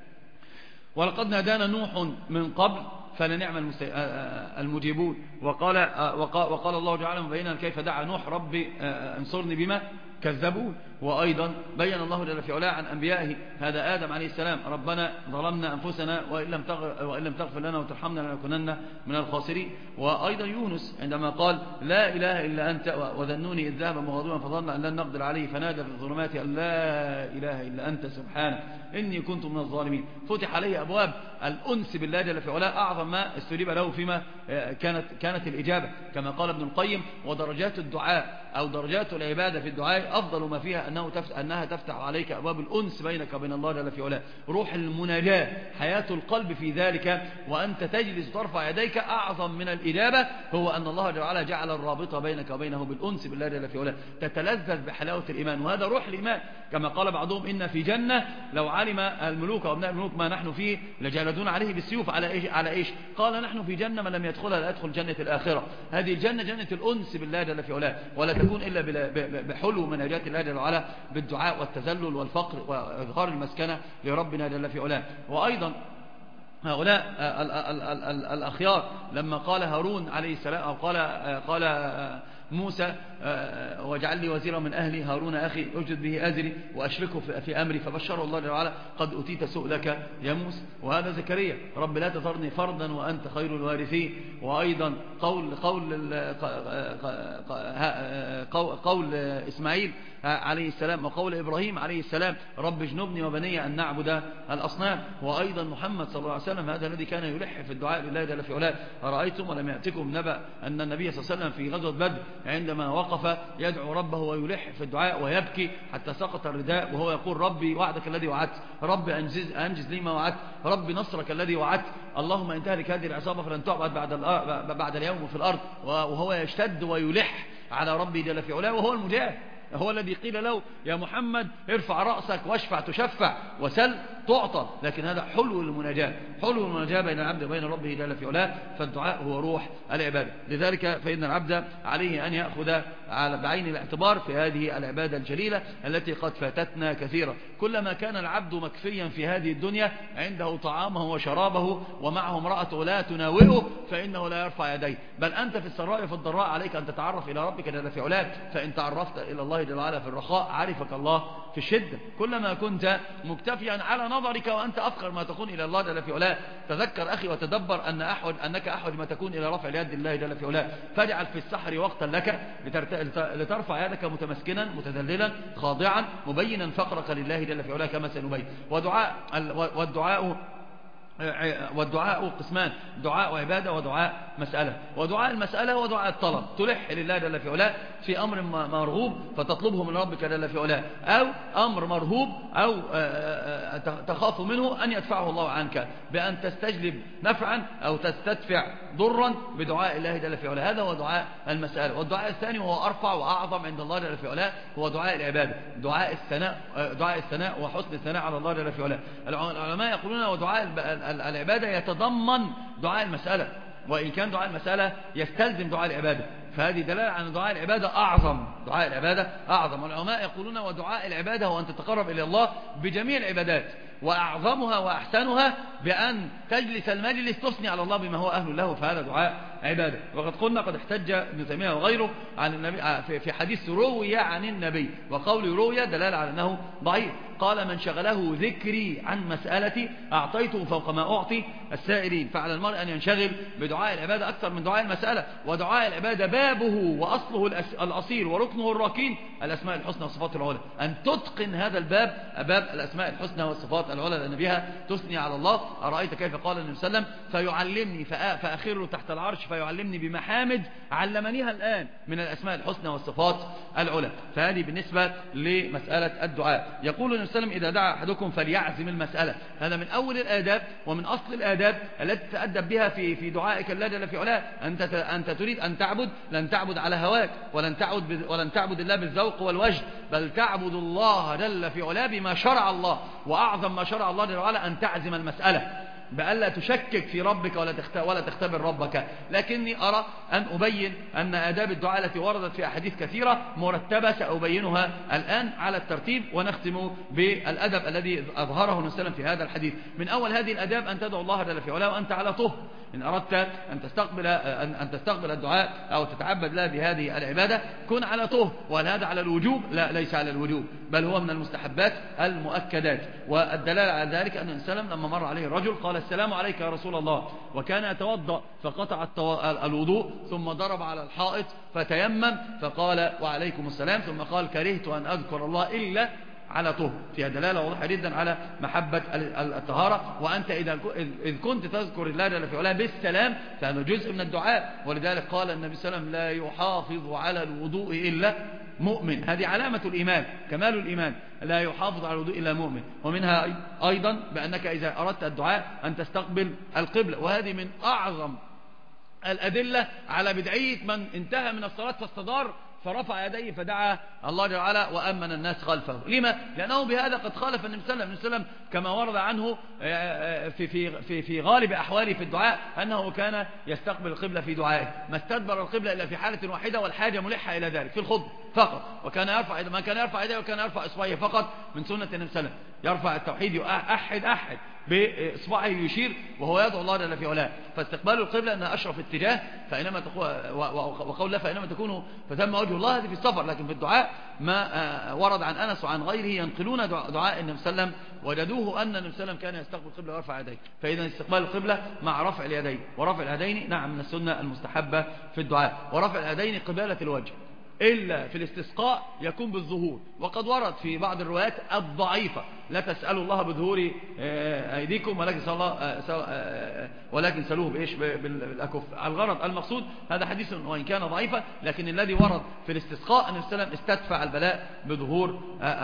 ولقد نادانا نوح من قبل فلنعم المجيبون. وقال, وقال الله تعالى مبينا كيف دعا نوح ربي انصرني بما كذبون. وأيضا بين الله جل في علاه عن أنبيائه، هذا آدم عليه السلام، ربنا ظلمنا أنفسنا وإن لم تغفر, وإن لم تغفر لنا وترحمنا لنكونن من الخاسرين. وأيضا يونس عندما قال لا إله إلا أنت وذنوني إذ ذهب مغاضبا فظن أن لن نقدر عليه فنادى في الظلمات أن لا إله إلا أنت سبحانك إني كنت من الظالمين. فتح عليه أبواب الأنس بالله جل في علاه أعظم ما استجيب له فيما كانت كانت الإجابة، كما قال ابن القيم ودرجات الدعاء أو درجات العبادة في الدعاء أفضل ما فيها أنه تفتح أنها تفتح عليك أبواب الأنس بينك وبين الله جل في علاه، روح المناجاة، حياة القلب في ذلك. وأنت تجلس ترفع يديك أعظم من الإجابة هو أن الله جل وعلا جعل الرابطة بينك وبينه بالأنس بالله جل في علاه، تتلذذ بحلاوة الإيمان. وهذا روح الإيمان، كما قال بعضهم إن في جنة لو علم الملوك وابناء الملوك ما نحن فيه لجالدون عليه بالسيوف. على إيش؟ على إيش؟ قال نحن في جنة من لم يدخلها لا يدخل جنة الآخرة. هذه الجنة جنة الأنس بالله جل في علاه، ولا تكون إلا بحلو مناجات الله جل وعلا بالدعاء والتذلل والفقر وإظهار المسكنة لربنا جل في علاه. وأيضا هؤلاء ال ال ال ال الأخيار لما قال هارون عليه السلام أو قال قال موسى واجعل لي وزيرا من أهلي هارون أخي أجد به أزري وأشركه في أمري فبشره الله جل وعلا قد أتيت سؤلك يا موسى. وهذا زكريا رب لا تذرني فردا وأنت خير الوارثين. وأيضا قول قول قول إسماعيل عليه السلام وقول إبراهيم عليه السلام رب اجنبني وبني أن نعبد الأصنام. وأيضا محمد صلى الله عليه وسلم هذا الذي كان يلح في الدعاء لله جل في علاه. أرأيتم ولم يأتكم نبأ أن النبي صلى الله عليه وسلم في غزوة بدر عندما وقف يدعو ربه ويلح في الدعاء ويبكي حتى سقط الرداء وهو يقول ربي وعدك الذي وعدت، ربي أنجز, أنجز لي ما وعدت، ربي نصرك الذي وعدت، اللهم إن تهلك هذه العصابة فلن تعبد بعد, بعد اليوم في الأرض. وهو يشتد ويلح على ربي جل في علاه وهو المجاهد، هو الذي قيل له يا محمد ارفع رأسك واشفع تشفع وسل تعطى. لكن هذا حلو المناجاة، حلو المناجاة بين العبد وبين ربه جل في علاه. فالدعاء هو روح العبادة. لذلك فإن العبد عليه أن يأخذ بعين الاعتبار في هذه العبادة الجليلة التي قد فاتتنا كثيرا. كلما كان العبد مكفيا في هذه الدنيا عنده طعامه وشرابه ومعه امرأته لا تناوئه فإنه لا يرفع يديه، بل أنت في السراء وفي الضراء عليك أن تتعرف إلى ربك جل في علاه. فإن تعرفت إلى الله جل وعلا في الرخاء عرفك الله في الشدة. كلما كنت مكتفيا على نظرك وأنت أفقر ما تكون إلى الله جل في علاه. تذكر أخي وتدبر أن أحوج أنك أحوج ما تكون إلى رفع اليد الله جل في علاه. فاجعل في السحر وقتا لك لترفع يدك متمسكنا متذللا خاضعا مبينا فقرك لله جل في علاه كما سنبين. ودعاء والدعاء والدعاء قسمان، دعاء عبادة ودعاء مسألة. ودعاء المسألة ودعاء الطلب، تلح لله جل في علاه في أمر مرغوب فتطلبه من ربك جل في علاه، أو أمر مرهوب أو تخاف منه أن يدفعه الله عنك بأن تستجلب نفعا أو تستدفع ضرا بدعاء الله جل في علاه. هذا هو دعاء المسألة. والدعاء الثاني وهو أرفع وأعظم عند الله جل في علاه هو دعاء العبادة، دعاء الثناء، دعاء الثناء وحسن الثناء على الله جل في علاه. العلماء يقولون ودعاء العبادة يتضمن دعاء المسألة، وإن كان دعاء المسألة يستلزم دعاء العبادة، فهذه دلالة عن دعاء العبادة أعظم، دعاء العبادة أعظم. والعلماء يقولون ودعاء العبادة هو أن تتقرب إلى الله بجميع العبادات، وأعظمها وأحسنها بأن تجلس المجلس تثني على الله بما هو أهل له، فهذا دعاء عبادة. وقد قلنا قد احتج ابن تيمية وغيره عن النبي في حديث روي عن النبي، وقول روي دلالة على أنه ضعيف. قال من شغله ذكري عن مسألتي أعطيته فوق ما أعطي السائلين. فعلى المرء أن ينشغل بدعاء العبادة أكثر من دعاء المسألة. ودعاء العبادة بابه وأصله الأصيل وركنه الركين الأسماء الحسنى والصفات العلى. أن تتقن هذا الباب، باب الأسماء الحسنى والصفات العلى، لأن بها تثني على الله. أرأيت كيف قال النبي صلى الله عليه وسلم فيعلمني فأخر تحت العرش فيعلمني بمحامد علمنيها الآن من الأسماء الحسنى والصفات العلى. فهذه بالنسبة لمسألة الدعاء. يقول النبي صلى الله عليه وسلم إذا دعا أحدكم فليعزم المسألة. هذا من أول الآداب ومن أصل الآداب التي تأدب بها في في دعائك الله جل في علاه. أنت أنت تريد أن تعبد، لن تعبد على هواك، ولن تعبد ولن تعبد الله بالذوق والوجد، بل تعبد الله جل في علاه بما شرع الله. وأعظم ما شرع الله جل وعلا أن تعزم المسألة، بألا تشكك في ربك ولا ولا تختبر ربك. لكني أرى أن أبين أن آداب الدعاء التي وردت في أحاديث كثيرة مرتبة سأبينها الآن على الترتيب، ونختم بالأدب الذي أظهره النبي صلى الله عليه وسلم في هذا الحديث. من أول هذه الآداب أن تدعو الله جل في علاه وأنت على طهر. إن أردت أن تستقبل أن تستقبل الدعاء أو تتعبد له بهذه العبادة كن على طهر. وهل هذا على الوجوب؟ لا، ليس على الوجوب، بل هو من المستحبات المؤكدات. والدلالة على ذلك أن النبي لما مر عليه الرجل قال السلام عليك يا رسول الله، وكان يتوضأ فقطع الوضوء ثم ضرب على الحائط فتيمم فقال وعليكم السلام، ثم قال كرهت أن أذكر الله إلا على طهر. فيها دلالة واضحة جدا على محبة الطهارة. وأنت إذا إذ كنت تذكر الله جل في علاه بالسلام فهذا جزء من الدعاء. ولذلك قال النبي صلى الله عليه وسلم لا يحافظ على الوضوء إلا مؤمن. هذه علامة الإيمان، كمال الإيمان، لا يحافظ على الوضوء إلا مؤمن. ومنها أيضا بأنك إذا أردت الدعاء أن تستقبل القبلة. وهذه من أعظم الأدلة على بدعية من انتهى من الصلاة فاستدار فرفع يديه فدعا الله جل وعلا وأمن الناس خلفه. لما؟ لأنه بهذا قد خالف النبي صلى الله عليه وسلم كما ورد عنه في في في في غالب أحواله في الدعاء أنه كان يستقبل القبلة في دعائه، ما استدبر القبلة إلا في حالة واحدة والحاجة ملحة إلى ذلك في الخطبة فقط. وكان يرفع ما كان يرفع يديه وكان يرفع إصبعه فقط من سنة النبي صلى الله عليه وسلم. يرفع التوحيد أحد أحد بإصبعه يشير وهو يدعو الله جل في علاه. فاستقبال القبلة أنها أشرف اتجاه، فإنما وقول الله فإنما تكونوا فتم وجه الله هذه في السفر. لكن في الدعاء ما ورد عن أنس وعن غيره ينقلون دعاء النبي صلى الله عليه وسلم وجدوه أن النبي صلى الله عليه وسلم كان يستقبل القبلة ويرفع يديه. فإذا استقبال القبلة مع رفع اليدين، ورفع اليدين نعم من السنة المستحبة في الدعاء. ورفع اليدين قبالة الوجه إلا في الاستسقاء يكون بالظهور. وقد ورد في بعض الروايات الضعيفة لا تسألوا الله بظهور أيديكم ولكن سأل الله ولكن سألوه بإيش بالأكف. الغرض المقصود هذا حديث وإن كان ضعيفا، لكن الذي ورد في الاستسقاء أن السلام استدفع البلاء بظهور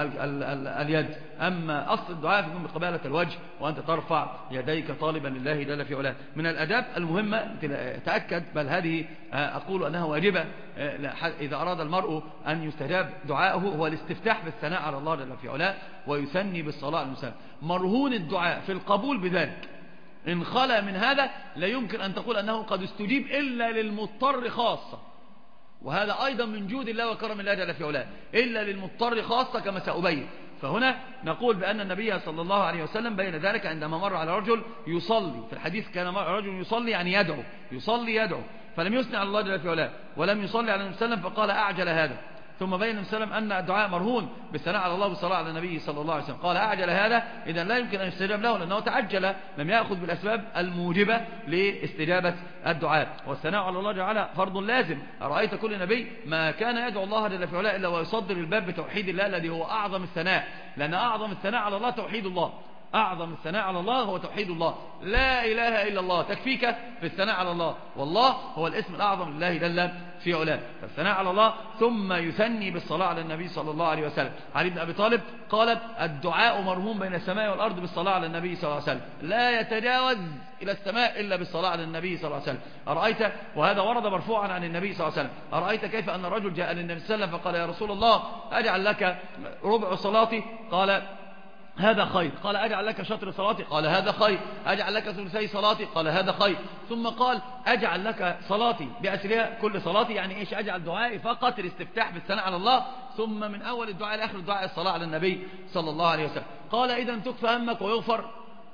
اليد. أما أصل الدعاء فيكون بقبالة الوجه وأنت ترفع يديك طالبا لله جل في علاه. من الأداب المهمة تأكد، بل هذه أقول أنها واجبة إذا أراد المرء أن يستجاب دعاءه، هو الاستفتاح بالثناء على الله جل في علاه ويثني بالصلاة على المسلم. مرهون الدعاء في القبول بذلك. إن خلا من هذا لا يمكن أن تقول أنه قد استجيب إلا للمضطر خاصة. وهذا أيضا من جود الله وكرم الله جل في علاه، إلا للمضطر خاصة كما سأبين. فهنا نقول بأن النبي صلى الله عليه وسلم بين ذلك عندما مر على رجل يصلي. في الحديث كان رجل يصلي يعني يدعو، يصلي يدعو، فلم يثني على الله جل في علاه ولم يصلي على النبي صلى الله عليه وسلم فقال أعجل هذا. ثم بين النبي صلى الله عليه وسلم أن الدعاء مرهون بالثناء على الله والصلاة على النبي صلى الله عليه وسلم. قال أعجل هذا، إذا لا يمكن أن يستجاب له لأنه تعجل، لم يأخذ بالأسباب الموجبة لاستجابة الدعاء. والثناء على الله جل فرض لازم. أرأيت كل نبي ما كان يدعو الله جل في علاه إلا ويصدر الباب بتوحيد الله الذي هو أعظم الثناء، لأن أعظم الثناء على الله توحيد الله. أعظم الثناء على الله هو توحيد الله، لا إله إلا الله تكفيك في الثناء على الله، والله هو الاسم الأعظم لله جل في علاه. فالثناء على الله ثم يثني بالصلاة على النبي صلى الله عليه وسلم. علي بن أبي طالب قال الدعاء مرهون بين السماء والأرض بالصلاة على النبي صلى الله عليه وسلم، لا يتجاوز إلى السماء إلا بالصلاة على النبي صلى الله عليه وسلم. أرأيت، وهذا ورد مرفوعا عن النبي صلى الله عليه وسلم، أرأيت كيف أن الرجل جاء للنبي صلى الله عليه وسلم فقال يا رسول الله أجعل لك ربع صلاتي؟ قال هذا خير. قال أجعل لك شطر صلاتي؟ قال هذا خير. أجعل لك ثلثي صلاتي؟ قال هذا خير. ثم قال أجعل لك صلاتي بأسرها كل صلاتي، يعني إيش؟ أجعل دعائي فقط الاستفتاح بالثناء على الله، ثم من أول الدعاء لآخر الدعاء الصلاة على النبي صلى الله عليه وسلم. قال إذا تكفى همك ويغفر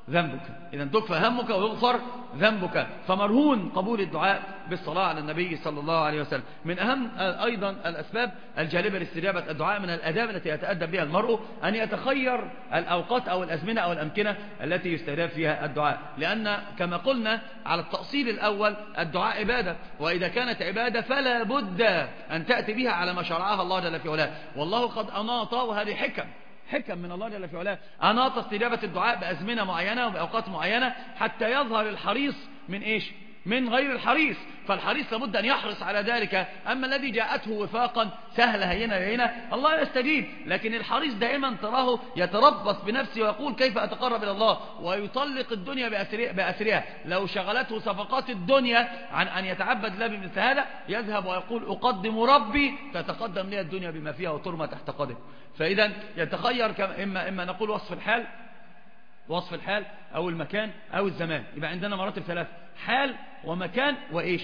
ذنبك. إذا تكفى همك ويغفر ذنبك. فمرهون قبول الدعاء بالصلاة على النبي صلى الله عليه وسلم. من أهم أيضا الأسباب الجالبة لاستجابة الدعاء من الآداب التي يتأدب بها المرء أن يتخير الأوقات أو الأزمنة أو الأمكنة التي يستجاب فيها الدعاء، لأن كما قلنا على التأصيل الأول الدعاء عبادة، وإذا كانت عبادة فلا بد أن تأتي بها على ما شرعها الله جل في علاه. والله قد أناط، وهذه حكم حكم من الله جل في علاه، أناط استجابة الدعاء بأزمنة معينة وبأوقات معينة حتى يظهر الحريص من إيش؟ من غير الحريص. فالحريص لابد أن يحرص على ذلك. أما الذي جاءته وفاقا سهل هينا هينا الله يستجيب، لكن الحريص دائما تراه يتربص بنفسه ويقول كيف أتقرب إلى الله، ويطلق الدنيا بأسرها. لو شغلته صفقات الدنيا عن أن يتعبد الله بمثل هذا يذهب ويقول أقدم ربي تتقدم لي الدنيا بما فيها وترمى تحت قدم. فإذا يتخير إما, إما نقول وصف الحال وصف الحال أو المكان أو الزمان. يبقى عندنا مراتب ثلاثة: حال ومكان وإيش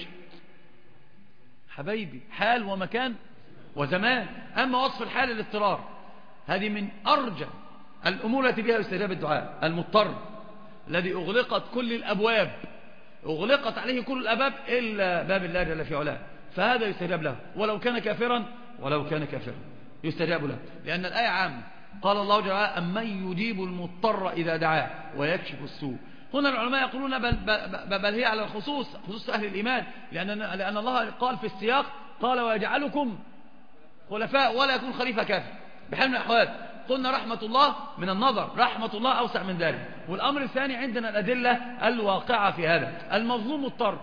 حبايبي؟ حال ومكان وزمان. أما وصف الحال الاضطرار، هذه من أرجى الأمور التي بها يستجاب الدعاء. المضطر الذي أغلقت كل الأبواب، أغلقت عليه كل الأبواب إلا باب الله جل في علاه، فهذا يستجاب له ولو كان كافرا، ولو كان كافرا يستجاب له، لأن الآية عامة. قال الله جل وعلا أمن يجيب المضطر إذا دعاه ويكشف السوء. هنا العلماء يقولون بل, بل, بل هي على الخصوص، خصوص أهل الإيمان، لأن, لأن الله قال في السياق قال ويجعلكم خلفاء ولا يكون خليفة كافر بحال من الأحوال. قلنا رحمة الله من النظر، رحمة الله أوسع من ذلك. والأمر الثاني عندنا الأدلة الواقعة في هذا. المظلوم مضطر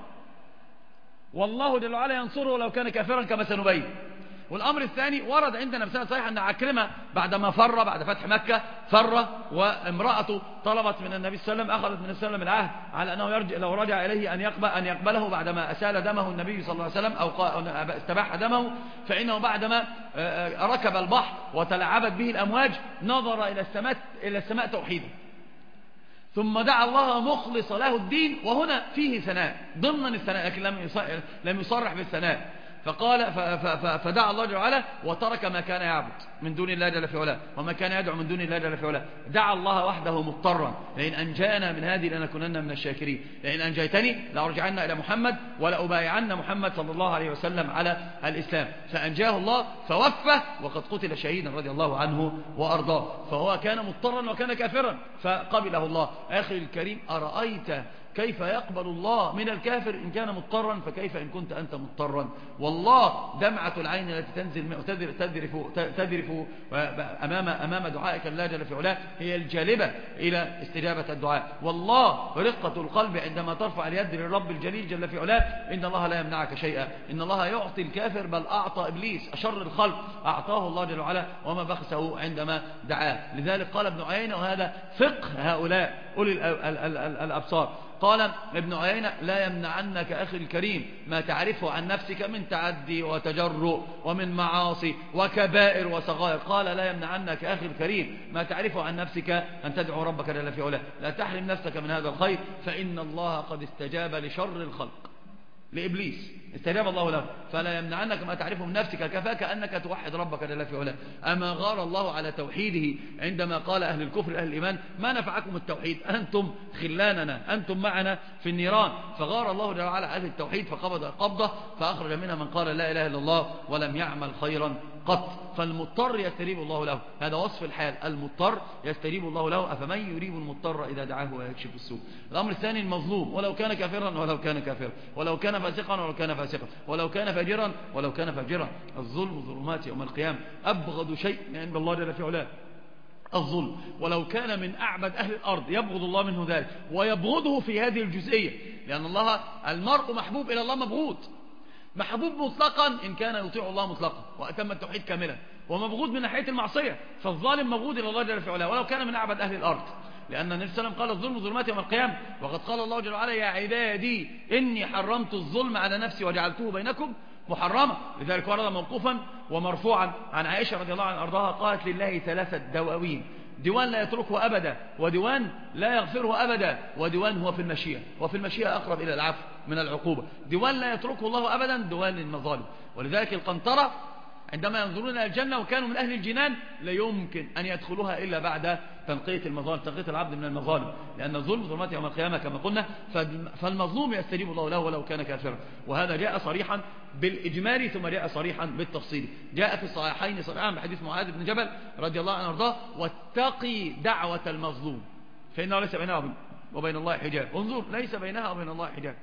والله جل وعلا ينصره ولو كان كافرا كما سنبين. والأمر الثاني ورد عندنا بسنة صحيحة أن عكرمة بعدما فر بعد فتح مكة فر، وامرأته طلبت من النبي صلى الله عليه وسلم، أخذت من السلام العهد على أنه يرجع لو رجع إليه أن يقبل أن يقبله بعدما أسال دمه النبي صلى الله عليه وسلم أو استباح دمه، فإنه بعدما ركب البحر وتلعبت به الأمواج نظر إلى السماء إلى السماء توحيدا، ثم دعا الله مخلص له الدين. وهنا فيه ثناء ضمن الثناء، لكن لم يصرح بالثناء. فقال فدعا الله جل وعلا وترك ما كان يعبد من دون الله جل في علاه وما كان يدعو من دون الله جل في علاه. دعا الله وحده مضطرا: لئن أنجانا من هذه لنكونن من الشاكرين، لئن أنجيتني لأرجعن إلى محمد ولأبايعن محمد صلى الله عليه وسلم على الإسلام. فأنجاه الله فوفى وقد قتل شهيدا رضي الله عنه وأرضاه. فهو كان مضطرا وكان كافرا فقبله الله. أخي الكريم، أرأيت كيف يقبل الله من الكافر إن كان مضطرا، فكيف إن كنت أنت مضطرا؟ والله دمعة العين التي تنزل تذرف, تذرف أمام, أمام دعائك الله جل في علاه هي الجالبة إلى استجابة الدعاء. والله رقة القلب عندما ترفع اليد للرب الجليل جل في علاه. إن الله لا يمنعك شيئا، إن الله يعطي الكافر بل أعطى إبليس أشر الخلق، أعطاه الله جل وعلا وما بخسه عندما دعاه. لذلك قال ابن عيينة، وهذا فقه هؤلاء أولي الأبصار، قال ابن عيينة: لا يمنعنك أخي الكريم ما تعرفه عن نفسك من تعدي وتجرؤ ومن معاصي وكبائر وصغائر. قال: لا يمنعنك أخي الكريم ما تعرفه عن نفسك أن تدعو ربك جل في علاه. لا تحرم نفسك من هذا الخير، فإن الله قد استجاب لشر الخلق لإبليس، استجاب الله له. فلا يمنعنك ما تعرفه من نفسك، كفاك أنك توحد ربك جل في علاه. أما غار الله على توحيده عندما قال أهل الكفر أهل الإيمان: ما نفعكم التوحيد، أنتم خلاننا، أنتم معنا في النيران. فغار الله جل وعلا على التوحيد فقبض قبضة فأخرج منها من قال لا إله إلا الله ولم يعمل خيرا قط. فالمضطر يستجيب الله له، هذا وصف الحال. المضطر يستجيب الله له: أفمن يريب المضطر إذا دعاه ويكشف السوء. الأمر الثاني المظلوم، ولو كان كافرا ولو كان كافرا، ولو كان فاسقا ولو كان فاسقا، ولو كان فاجرا ولو كان فاجرا. الظلم ظلمات يوم القيامة، أبغض شيء عند الله جل في علاه الظلم. ولو كان من أعبد أهل الأرض يبغض الله منه ذلك، ويبغضه في هذه الجزئية، لأن الله المرء محبوب إلى الله مبغوض، محبوب مطلقا إن كان يطيع الله مطلقا وأتم التوحيد كاملا، ومبغوض من ناحية المعصية. فالظالم مبغوض إلى الله جل في علاه ولو كان من أعبد أهل الأرض، لأن النبي صلى الله عليه وسلم قال: الظلم ظلمات يوم القيامة. وقد قال الله جل وعلا: يا عبادي إني حرمت الظلم على نفسي وجعلته بينكم محرمة. لذلك ورد موقوفا ومرفوعا عن عائشة رضي الله عنها أرضاها قالت: لله ثلاثة دواوين: ديوان لا يتركه أبدا، وديوان لا يغفره أبدا، وديوان هو في المشيئة، وفي المشيئة أقرب إلى العفو من العقوبة. ديوان لا يتركه الله أبدا ديوان المظالم. ولذلك القنطرة عندما ينظرون إلى الجنة وكانوا من أهل الجنان لا يمكن أن يدخلوها إلا بعد تنقية المظالم، تنقية العبد من المظالم، لأن الظلم ظلمات يوم القيامة كما قلنا، فالمظلوم يستجيب الله له ولو كان كافرا. وهذا جاء صريحا بالإجمال ثم جاء صريحا بالتفصيل. جاء في الصحيحين صريحا بحديث معاذ بن جبل رضي الله عنه وارضاه: واتقي دعوة المظلوم فإنه ليس بينها وبين الله حجاب. انظر، ليس بينها وبين الله حجاب،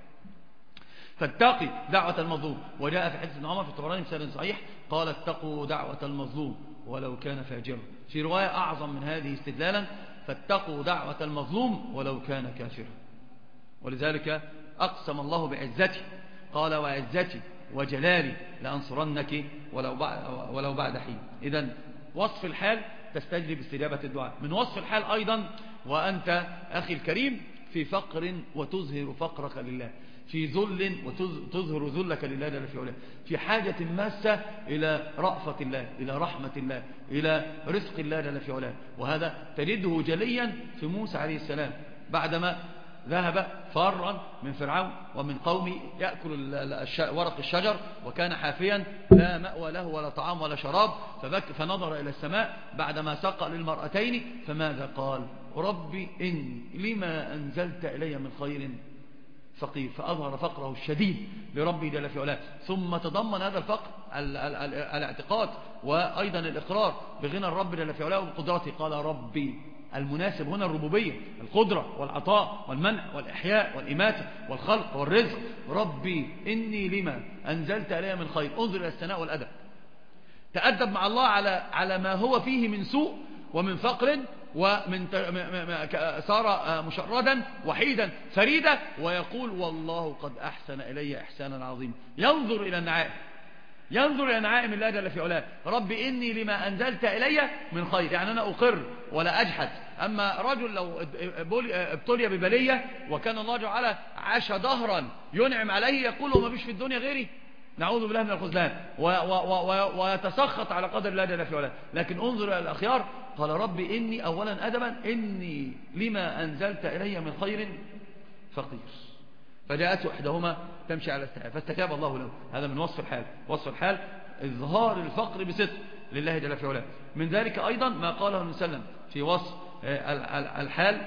فاتقي دعوة المظلوم. وجاء في حديث ابن عمر في الطبراني بسند صحيح قال: اتقوا دعوة المظلوم ولو كان فاجرا. في رواية أعظم من هذه استدلالا: فاتقوا دعوة المظلوم ولو كان كافرا. ولذلك أقسم الله بعزتي، قال: وعزتي وجلالي لأنصرنك ولو بعد, ولو بعد حين. إذن وصف الحال تستجلب استجابة الدعاء. من وصف الحال أيضا: وأنت أخي الكريم في فقر وتظهر فقرك لله، في ذل وتظهر ذلك لله جل في علاه، في حاجة ماسة إلى رأفة الله، إلى رحمة الله، إلى رزق الله جل في علاه. وهذا تجده جليا في موسى عليه السلام بعدما ذهب فارا من فرعون ومن قومه يأكل ورق الشجر وكان حافيا لا مأوى له ولا طعام ولا شراب، فبك فنظر إلى السماء بعدما سقى للمرأتين فماذا قال؟ ربي إن لما أنزلت إلي من خير فقير، فأظهر فقره الشديد لربي جل في علاه. ثم تضمن هذا الفقر الاعتقاد وأيضا الإقرار بغنى الرب جل في علاه وبقدرته. قال ربي، المناسب هنا الربوبية، القدرة والعطاء والمنع والإحياء والإماتة والخلق والرزق. ربي إني لما أنزلت إلي من خير. انظر إلى الثناء والأدب، تأدب مع الله على على ما هو فيه من سوء ومن فقر ومن صار مشردا وحيدا فريدا، ويقول والله قد أحسن إلي إحسانا عظيما. ينظر إلى النعائم، ينظر إلى نعائم الله جل في علاه. ربي إني لما أنزلت إلي من خير، يعني أنا أقر ولا أجحد. أما رجل لو ابتلي ببلية وكان الله جل وعلا عاش دهرا ينعم عليه يقول وما بيش في الدنيا غيري، نعوذ بالله من الخذلان، ويتسخط على قدر الله جل في علاه. لكن انظر إلى الأخيار، قال ربي إني أولا أدبا إني لما أنزلت إلي من خير فقير. فجاءته إحداهما تمشي على استحياء فاستجاب الله له. هذا من وصف الحال. وصف الحال إظهار الفقر بصدق لله جل في علاه. من ذلك أيضا ما قاله النبي صلى الله عليه وسلم في وصف الحال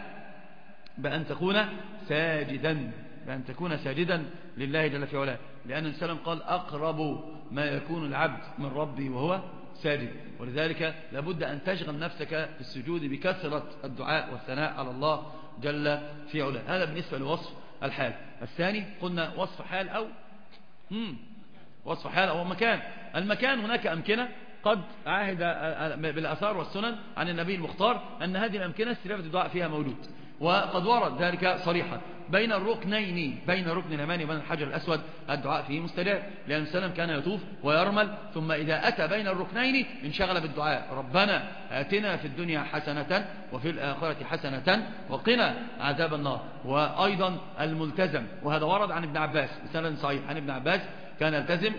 بأن تكون ساجدا، بأن تكون ساجدا لله جل في علاه، لأن النبي صلى الله عليه وسلم قال أقرب ما يكون العبد من ربه وهو ساجد. ولذلك لابد أن تشغل نفسك في السجود بكثرة الدعاء والثناء على الله جل في علاه. هذا بالنسبة لوصف الحال. الثاني قلنا وصف حال أو مم. وصف حال أو مكان. المكان هناك أمكنة قد عاهد بالأثار والسنن عن النبي المختار أن هذه الأمكنة استجابة الدعاء فيها موجود، وقد ورد ذلك صريحا. بين الركنين، بين الركن اليماني وبين الحجر الأسود الدعاء فيه مستجاب، لأن السلام كان يطوف ويرمل ثم إذا أتى بين الركنين انشغل بالدعاء: ربنا آتنا في الدنيا حسنة وفي الآخرة حسنة وقنا عذاب النار. وأيضا الملتزم، وهذا ورد عن ابن عباس بسند صحيح عن ابن عباس، كان يلتزم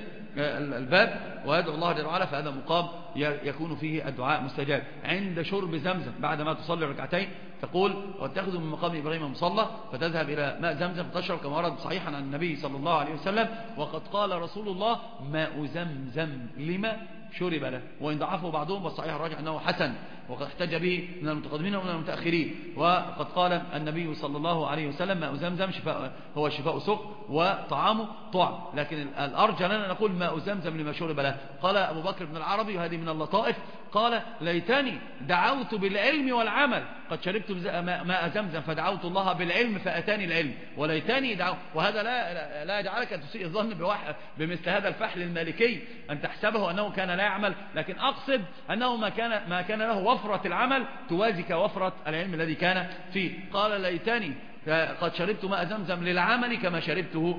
الباب ويدعو الله جل وعلا، فهذا مقام يكون فيه الدعاء مستجاب. عند شرب زمزم بعد ما تصلي ركعتين تقول: واتخذوا من مقام إبراهيم مصلى، فتذهب إلى ماء زمزم فتشرب كما ورد صحيحا عن النبي صلى الله عليه وسلم. وقد قال رسول الله: ماء زمزم لما شرب له. وإن ضعفه بعضهم والصحيح الراجح أنه حسن، وقد احتج به من المتقدمين ومن المتأخرين. وقد قال النبي صلى الله عليه وسلم: ماء زمزم شفاء، هو شفاء سق وطعامه طعم. لكن الأرجى لنا نقول ماء زمزم لما شرب له. قال أبو بكر بن العربي، وهذه من اللطائف، قال: ليتني دعوت بالعلم والعمل، قد شربت ماء زمزم فدعوت الله بالعلم فأتاني العلم، وليتني دعوت. وهذا لا لا يجعلك أن تسيء الظن بمثل هذا الفحل المالكي، أن تحسبه أنه كان لا يعمل، لكن أقصد أنه ما كان ما كان له وفرة العمل توازي كوفرة العلم الذي كان فيه. قال: ليتني قد شربت ماء زمزم للعمل كما شربته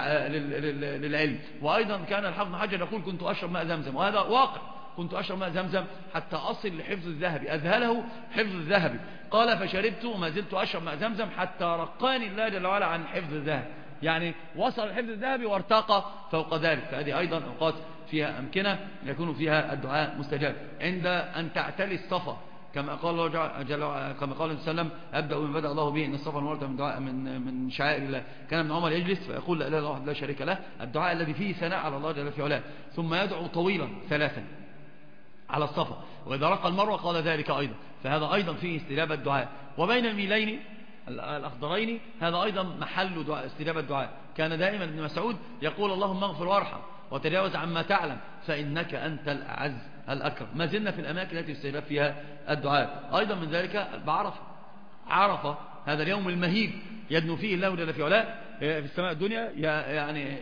للعلم. وأيضا كان الحافظ بن حجر يقول: كنت أشرب ماء زمزم، وهذا واقع، كنت أشرب ماء زمزم حتى أصل لحفظ الذهبي، أذهله حفظ الذهبي. قال: فشربت وما زلت أشرب ماء زمزم حتى رقاني الله جل وعلا عن حفظ الذهب، يعني وصل الحفظ الذهبي وارتقى فوق ذلك. فهذه أيضا أوقات فيها أمكنة يكون فيها الدعاء مستجاب. عند أن تعتلي الصفا كما قال الله جل كما قال النبي صلى الله عليه وسلم أبدأ بما بدأ الله به إن الصفا والمروة من دعاء من من شعائر الله. كان ابن عمر يجلس فيقول لا إله إلا الله لا شريك له، الدعاء الذي فيه ثناء على الله جل في علاه، ثم يدعو طويلا ثلاثا على الصفا، وإذا رقى المروة قال ذلك أيضا، فهذا أيضا فيه استجابة الدعاء. وبين الميلين الأخضرين هذا أيضا محل دعاء استجابة الدعاء. كان دائما ابن مسعود يقول اللهم اغفر وارحم وتجاوز عما تعلم فإنك أنت الأعز الأكرم. ما زلنا في الأماكن التي يستجاب فيها الدعاء. أيضا من ذلك بعرفة، عرفة هذا اليوم المهيب يدنو فيه الله جل في علاه في السماء الدنيا، يعني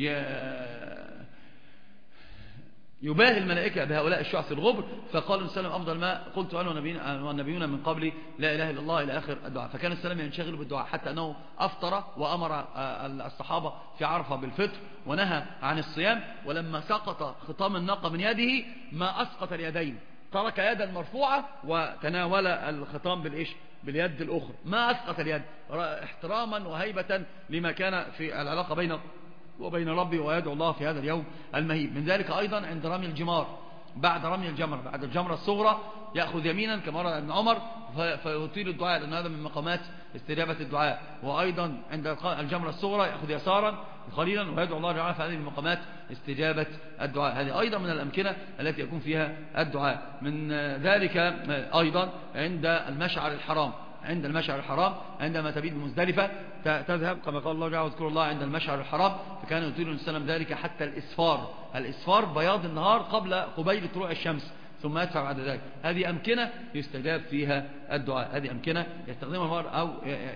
يباهي الملائكة بهؤلاء الشعث الغبر. فقال السلام أفضل ما قلت أنا والنبيون من قبل لا إله إلا الله إلى آخر الدعاء. فكان السلام ينشغل بالدعاء حتى أنه أفطر وأمر الصحابة في عرفة بالفطر ونهى عن الصيام. ولما سقط خطام الناقة من يده ما أسقط اليدين، ترك يدا مرفوعة وتناول الخطام بالإيش باليد الأخرى، ما أسقط اليد احتراما وهيبة لما كان في العلاقة بين وبين ربي، ويدعو الله في هذا اليوم المهيب. من ذلك أيضا عند رمي الجمار، بعد رمي الجمر بعد الجمرة الصغرى يأخذ يمينا كما رأى ابن عمر فيطيل الدعاء، لأن هذا من مقامات استجابة الدعاء. وأيضا عند الجمرة الصغرى يأخذ يسارا قليلا ويدعو الله تعالى، فهذه من مقامات استجابة الدعاء. هذه أيضا من الأمكنة التي يكون فيها الدعاء. من ذلك أيضا عند المشعر الحرام، عند المشعر الحرام عندما تبيت بمزدلفة تذهب كما قال الله تعالى واذكروا الله عند المشعر الحرام، فكان يطيل السلام ذلك حتى الإسفار، الإسفار بياض النهار قبل قبيل طلوع الشمس ثم يدفع بعد ذلك. هذه أمكنة يستجاب فيها الدعاء، هذه أمكنة يستخدمها المرء أو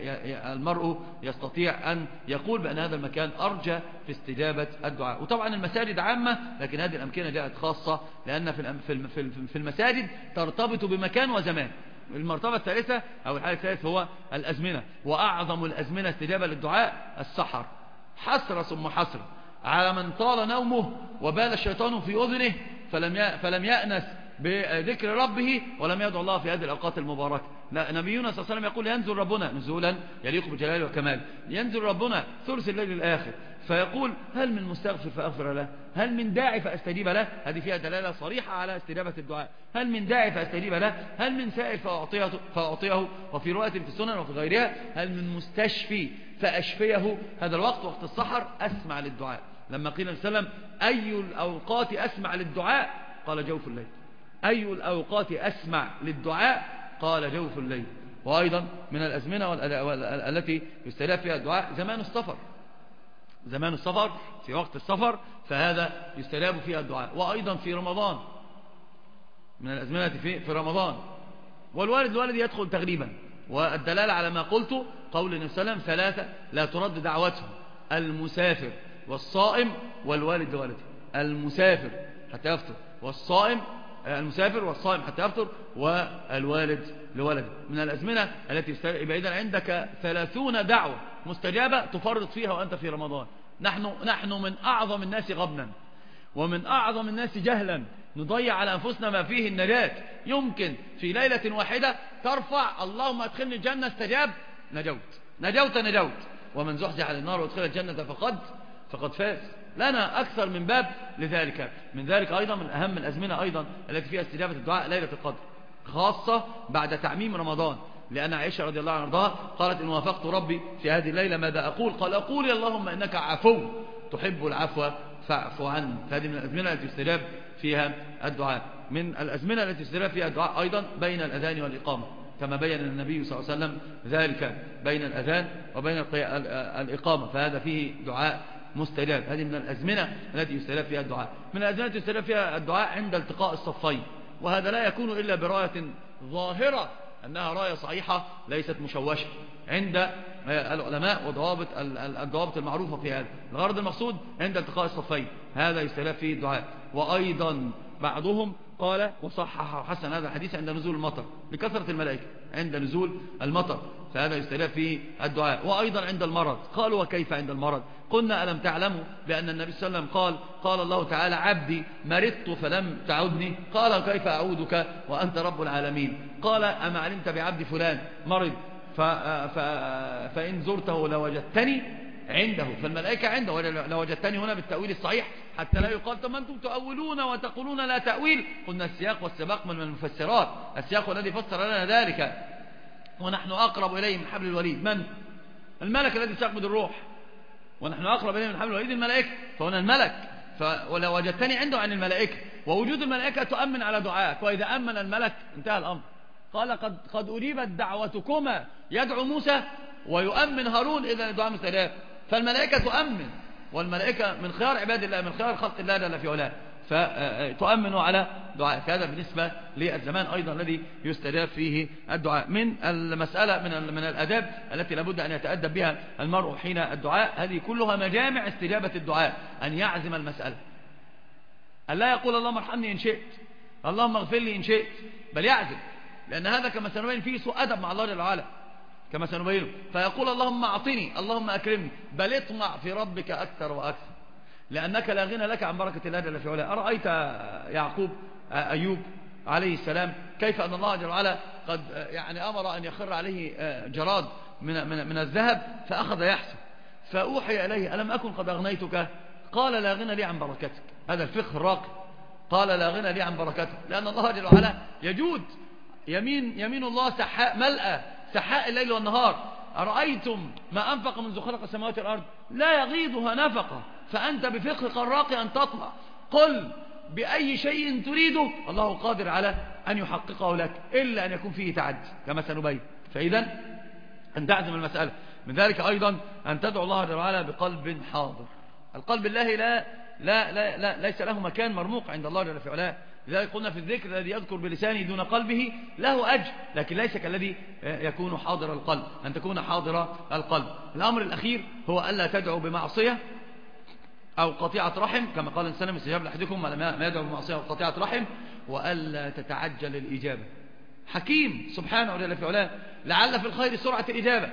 المرء يستطيع أن يقول بأن هذا المكان أرجى في استجابة الدعاء. وطبعا المساجد عامة، لكن هذه الأمكنة جاءت خاصة لأن في المساجد ترتبط بمكان وزمان. المرتبة الثالثة أو الحالة الثالثة هو الأزمنة، وأعظم الأزمنة استجابة للدعاء السحر، حسرة ثم حسرة على من طال نومه وبال الشيطان في أذنه فلم فلم يأنس بذكر ربه ولم يدعو الله في هذه الأوقات المباركة. نبينا صلى الله عليه وسلم يقول ينزل ربنا نزولا يليق بجلاله وكماله، ينزل ربنا ثلث الليل الآخر فيقول هل من مستغفر فأغفر له، هل من داعي فأستجيب له. هذه فيها دلالة صريحة على استجابة الدعاء. هل من داعي فأستجيب له، هل من سائل فأعطيه, فأعطيه. وفي رواية في السنن وفي غيرها هل من مستشفي فأشفيه. هذا الوقت وقت السحر أسمع للدعاء. لما قيل السلام أي الأوقات أسمع للدعاء قال جوف الليل، أي الأوقات أسمع للدعاء قال جوف الليل. وأيضا من الأزمنة التي يستجاب فيها الدعاء زمان السفر، زمان السفر في وقت السفر فهذا يستجاب فيها الدعاء. وأيضا في رمضان، من الأزمنة في, في رمضان. والوالد الوالد يدخل تغريبا. والدلالة على ما قلت قول النبي صلى الله عليه وسلم ثلاثة لا ترد دعوتهم: المسافر والصائم والوالد لوالده. المسافر حتى يفطر، والصائم المسافر والصائم حتى يفطر، والوالد لولده. من الأزمنة التي يبقى إذن عندك ثلاثون دعوة مستجابة تفرط فيها وأنت في رمضان. نحن, نحن من أعظم الناس غبنا ومن أعظم الناس جهلا، نضيع على أنفسنا ما فيه النجاة. يمكن في ليلة واحدة ترفع اللهم أدخلني الجنة استجاب نجوت نجوت نجوت، ومن زحزح عن النار وادخل الجنة فقد فقد فاز. لنا أكثر من باب لذلك. من ذلك أيضا من أهم الأزمنة أيضا التي فيها استجابة الدعاء ليلة القدر، خاصة بعد تعميم رمضان. لأن عائشة رضي الله عنها قالت إن وافقت ربي في هذه الليلة ماذا أقول؟ قال أقول اللهم إنك عفو تحب العفو فاعف عني. فهذه من الأزمنة التي يستجاب فيها الدعاء. من الأزمنة التي يستجاب فيها الدعاء أيضا بين الأذان والإقامة، كما بين النبي صلى الله عليه وسلم ذلك بين الأذان وبين الإقامة، فهذا فيه دعاء مستجاب. هذه من الأزمنة التي يستجاب فيها الدعاء. من الأزمنة التي يستجاب فيها الدعاء عند التقاء الصفين، وهذا لا يكون إلا براية ظاهرة أنها راية صحيحة ليست مشوشة عند العلماء وضوابط الضوابط المعروفة في هذا. الغرض المقصود عند التقاء الصفين هذا يستجاب فيه الدعاء. وأيضا بعضهم قال وصحح وحسن هذا الحديث عند نزول المطر لكثرة الملائكة، عند نزول المطر فهذا يستجاب فيه الدعاء. وأيضا عند المرض. قالوا وكيف عند المرض؟ قلنا ألم تعلموا بأن النبي صلى الله عليه وسلم قال قال الله تعالى عبدي مرضت فلم تعودني، قال كيف أعودك وأنت رب العالمين؟ قال أما علمت بعبد فلان مرض ف... ف... فإن زرته لوجدتني عنده، فالملائكة عنده. لو وجدتني هنا بالتأويل الصحيح حتى لا يقال طب أنتم تؤولون وتقولون لا تأويل، قلنا السياق والسباق من المفسرات، السياق الذي فسر لنا ذلك ونحن أقرب إليه من حبل الوريد. من؟ الملك الذي سيقبض الروح، ونحن أقرب إليه من حبل الوريد الملائكة، فهنا الملك. ولو وجدتني عنده عن الملائكة، ووجود الملائكة تؤمن على دعائك، وإذا أمن الملك انتهى الأمر. قال قد, قد أجيبت دعوتكما، يدعو موسى ويؤمن هارون إذا دعاء مستجاب. فالملائكة تؤمن، والملائكة من خيار عباد الله، من خيار خلق الله جل في علاه، فتؤمن على دعائك. هذا بالنسبة للزمان أيضا الذي يستجاب فيه الدعاء. من المسألة من من الأداب التي لابد أن يتأدب بها المرء حين الدعاء، هذه كلها مجامع استجابة الدعاء، أن يعزم المسألة، أن لا يقول اللهم ارحمني إن شئت، اللهم اغفر لي إن شئت، بل يعزم، لأن هذا كما سنبين فيه سوء أدب مع الله جل وعلا كما سنبينه. فيقول اللهم أعطني، اللهم أكرمني، بل اطمع في ربك أكثر وأكثر، لأنك لا غنى لك عن بركة الله جل في علاه. أرأيت يعقوب أيوب عليه السلام كيف أن الله جل وعلا قد يعني أمر أن يخر عليه جراد من, من, من الذهب، فأخذ يحسب، فأوحي إليه ألم أكن قد أغنيتك؟ قال لا غنى لي عن بركتك. هذا الفقه الراقي، قال لا غنى لي عن بركتك، لأن الله جل وعلا يجود. يمين, يمين الله سحاء ملأ، سحاء الليل والنهار. أرأيتم ما أنفق منذ خلق السماوات والأرض لا يغيضها نفقة، فأنت بفقه الراقي أن تطمع. قل بأي شيء تريده، الله قادر على أن يحققه لك، إلا أن يكون فيه تعدي كما سنبين. فإذا أن تعزم المسألة. من ذلك أيضا أن تدعو الله جل وعلا بقلب حاضر. القلب الله لا, لا, لا, لا ليس له مكان مرموق عند الله جل في علاه. لذلك قلنا في الذكر الذي يذكر بلسانه دون قلبه له أجر، لكن ليس كالذي يكون حاضر القلب، أن تكون حاضر القلب. الأمر الأخير هو ألا تدعو بمعصية أو قطيعة رحم، كما قال الإنسان استجاب لأحدكم ما يدعو بمعصية أو قطيعة رحم، وألا تتعجل الإجابة. حكيم سبحانه وتعالى في علاه، لعل في الخير سرعة الإجابة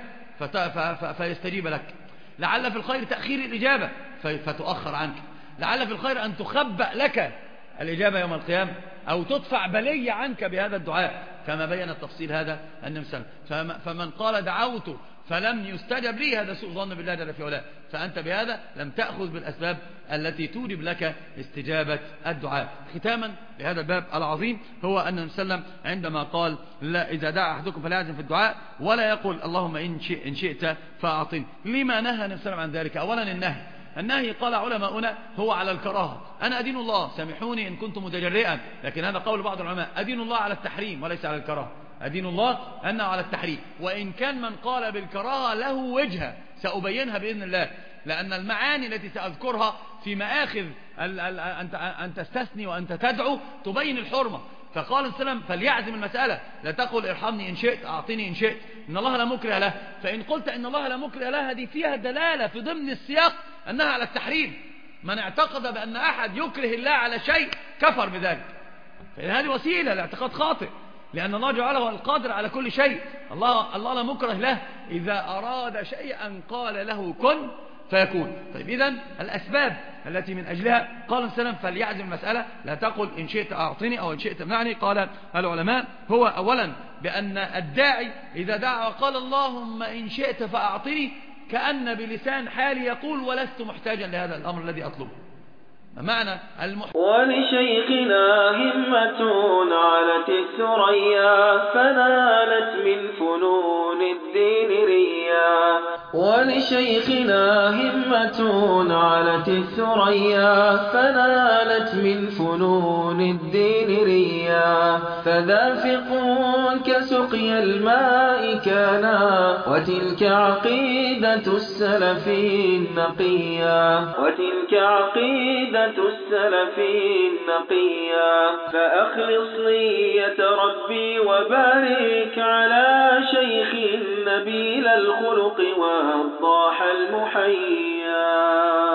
فيستجيب لك، لعل في الخير تأخير الإجابة فتؤخر عنك، لعل في الخير أن تخبأ لك الإجابة يوم القيامة، أو تدفع بلية عنك بهذا الدعاء، كما بين التفصيل هذا النمسل. فمن قال دعوت فلم يستجب لي، هذا سوء ظن بالله جل في علاه، فأنت بهذا لم تأخذ بالأسباب التي توجب لك استجابة الدعاء. ختاما لهذا الباب العظيم هو أن النبي صلى الله عليه وسلم عندما قال لا إذا دعا أحدكم فلا يعزم في الدعاء ولا يقول اللهم إن, شئ إن شئت فأعطني. لما نهى النبي صلى الله عليه وسلم عن ذلك؟ أولا النهي النهي قال علماؤنا هو على الكراهة. أنا أدين الله، سامحوني إن كنت متجرئا، لكن هذا قول بعض العلماء، أدين الله على التحريم وليس على الكراهة. أدين الله أنه على التحريم، وإن كان من قال بالكراهة له وجهة سأبينها بإذن الله، لأن المعاني التي سأذكرها في مآخذ أن تستثني وأنت تدعو تبين الحرمة. فقال السلام فليعزم المسألة، لا تقل ارحمني إن شئت أعطيني إن شئت، إن الله لا مكره له. فإن قلت إن الله لا مكره له، هذه فيها دلالة في ضمن السياق أنها على التحريم. من اعتقد بأن أحد يكره الله على شيء كفر بذلك، فإن هذه وسيلة لاعتقاد خاطئ، لأن الله جعله القادر على كل شيء. الله, الله لا مكره له، إذا أراد شيئا قال له كن فيكون. طيب إذن الأسباب التي من أجلها قال السلام فليعزم المسألة، لا تقل إن شئت أعطني أو إن شئت منعني. قال العلماء هو أولا بأن الداعي إذا دعا وقال اللهم إن شئت فأعطني، كأن بلسان حالي يقول ولست محتاجا لهذا الأمر الذي أطلبه. معنى المح... ولشيخنا همة علت الثريا، فنالت من فنون الدين ريا. ولشيخنا همة علت الثريا، فنالت من فنون الدين ريا. فذافق كسقي الماء كانا، وتلك عقيدة السلف النقيا. وتلك عقيدة السلف النقيا. فأخلص نية ربي وبارك على شيخ نبيل الخلق والضاح المحيا.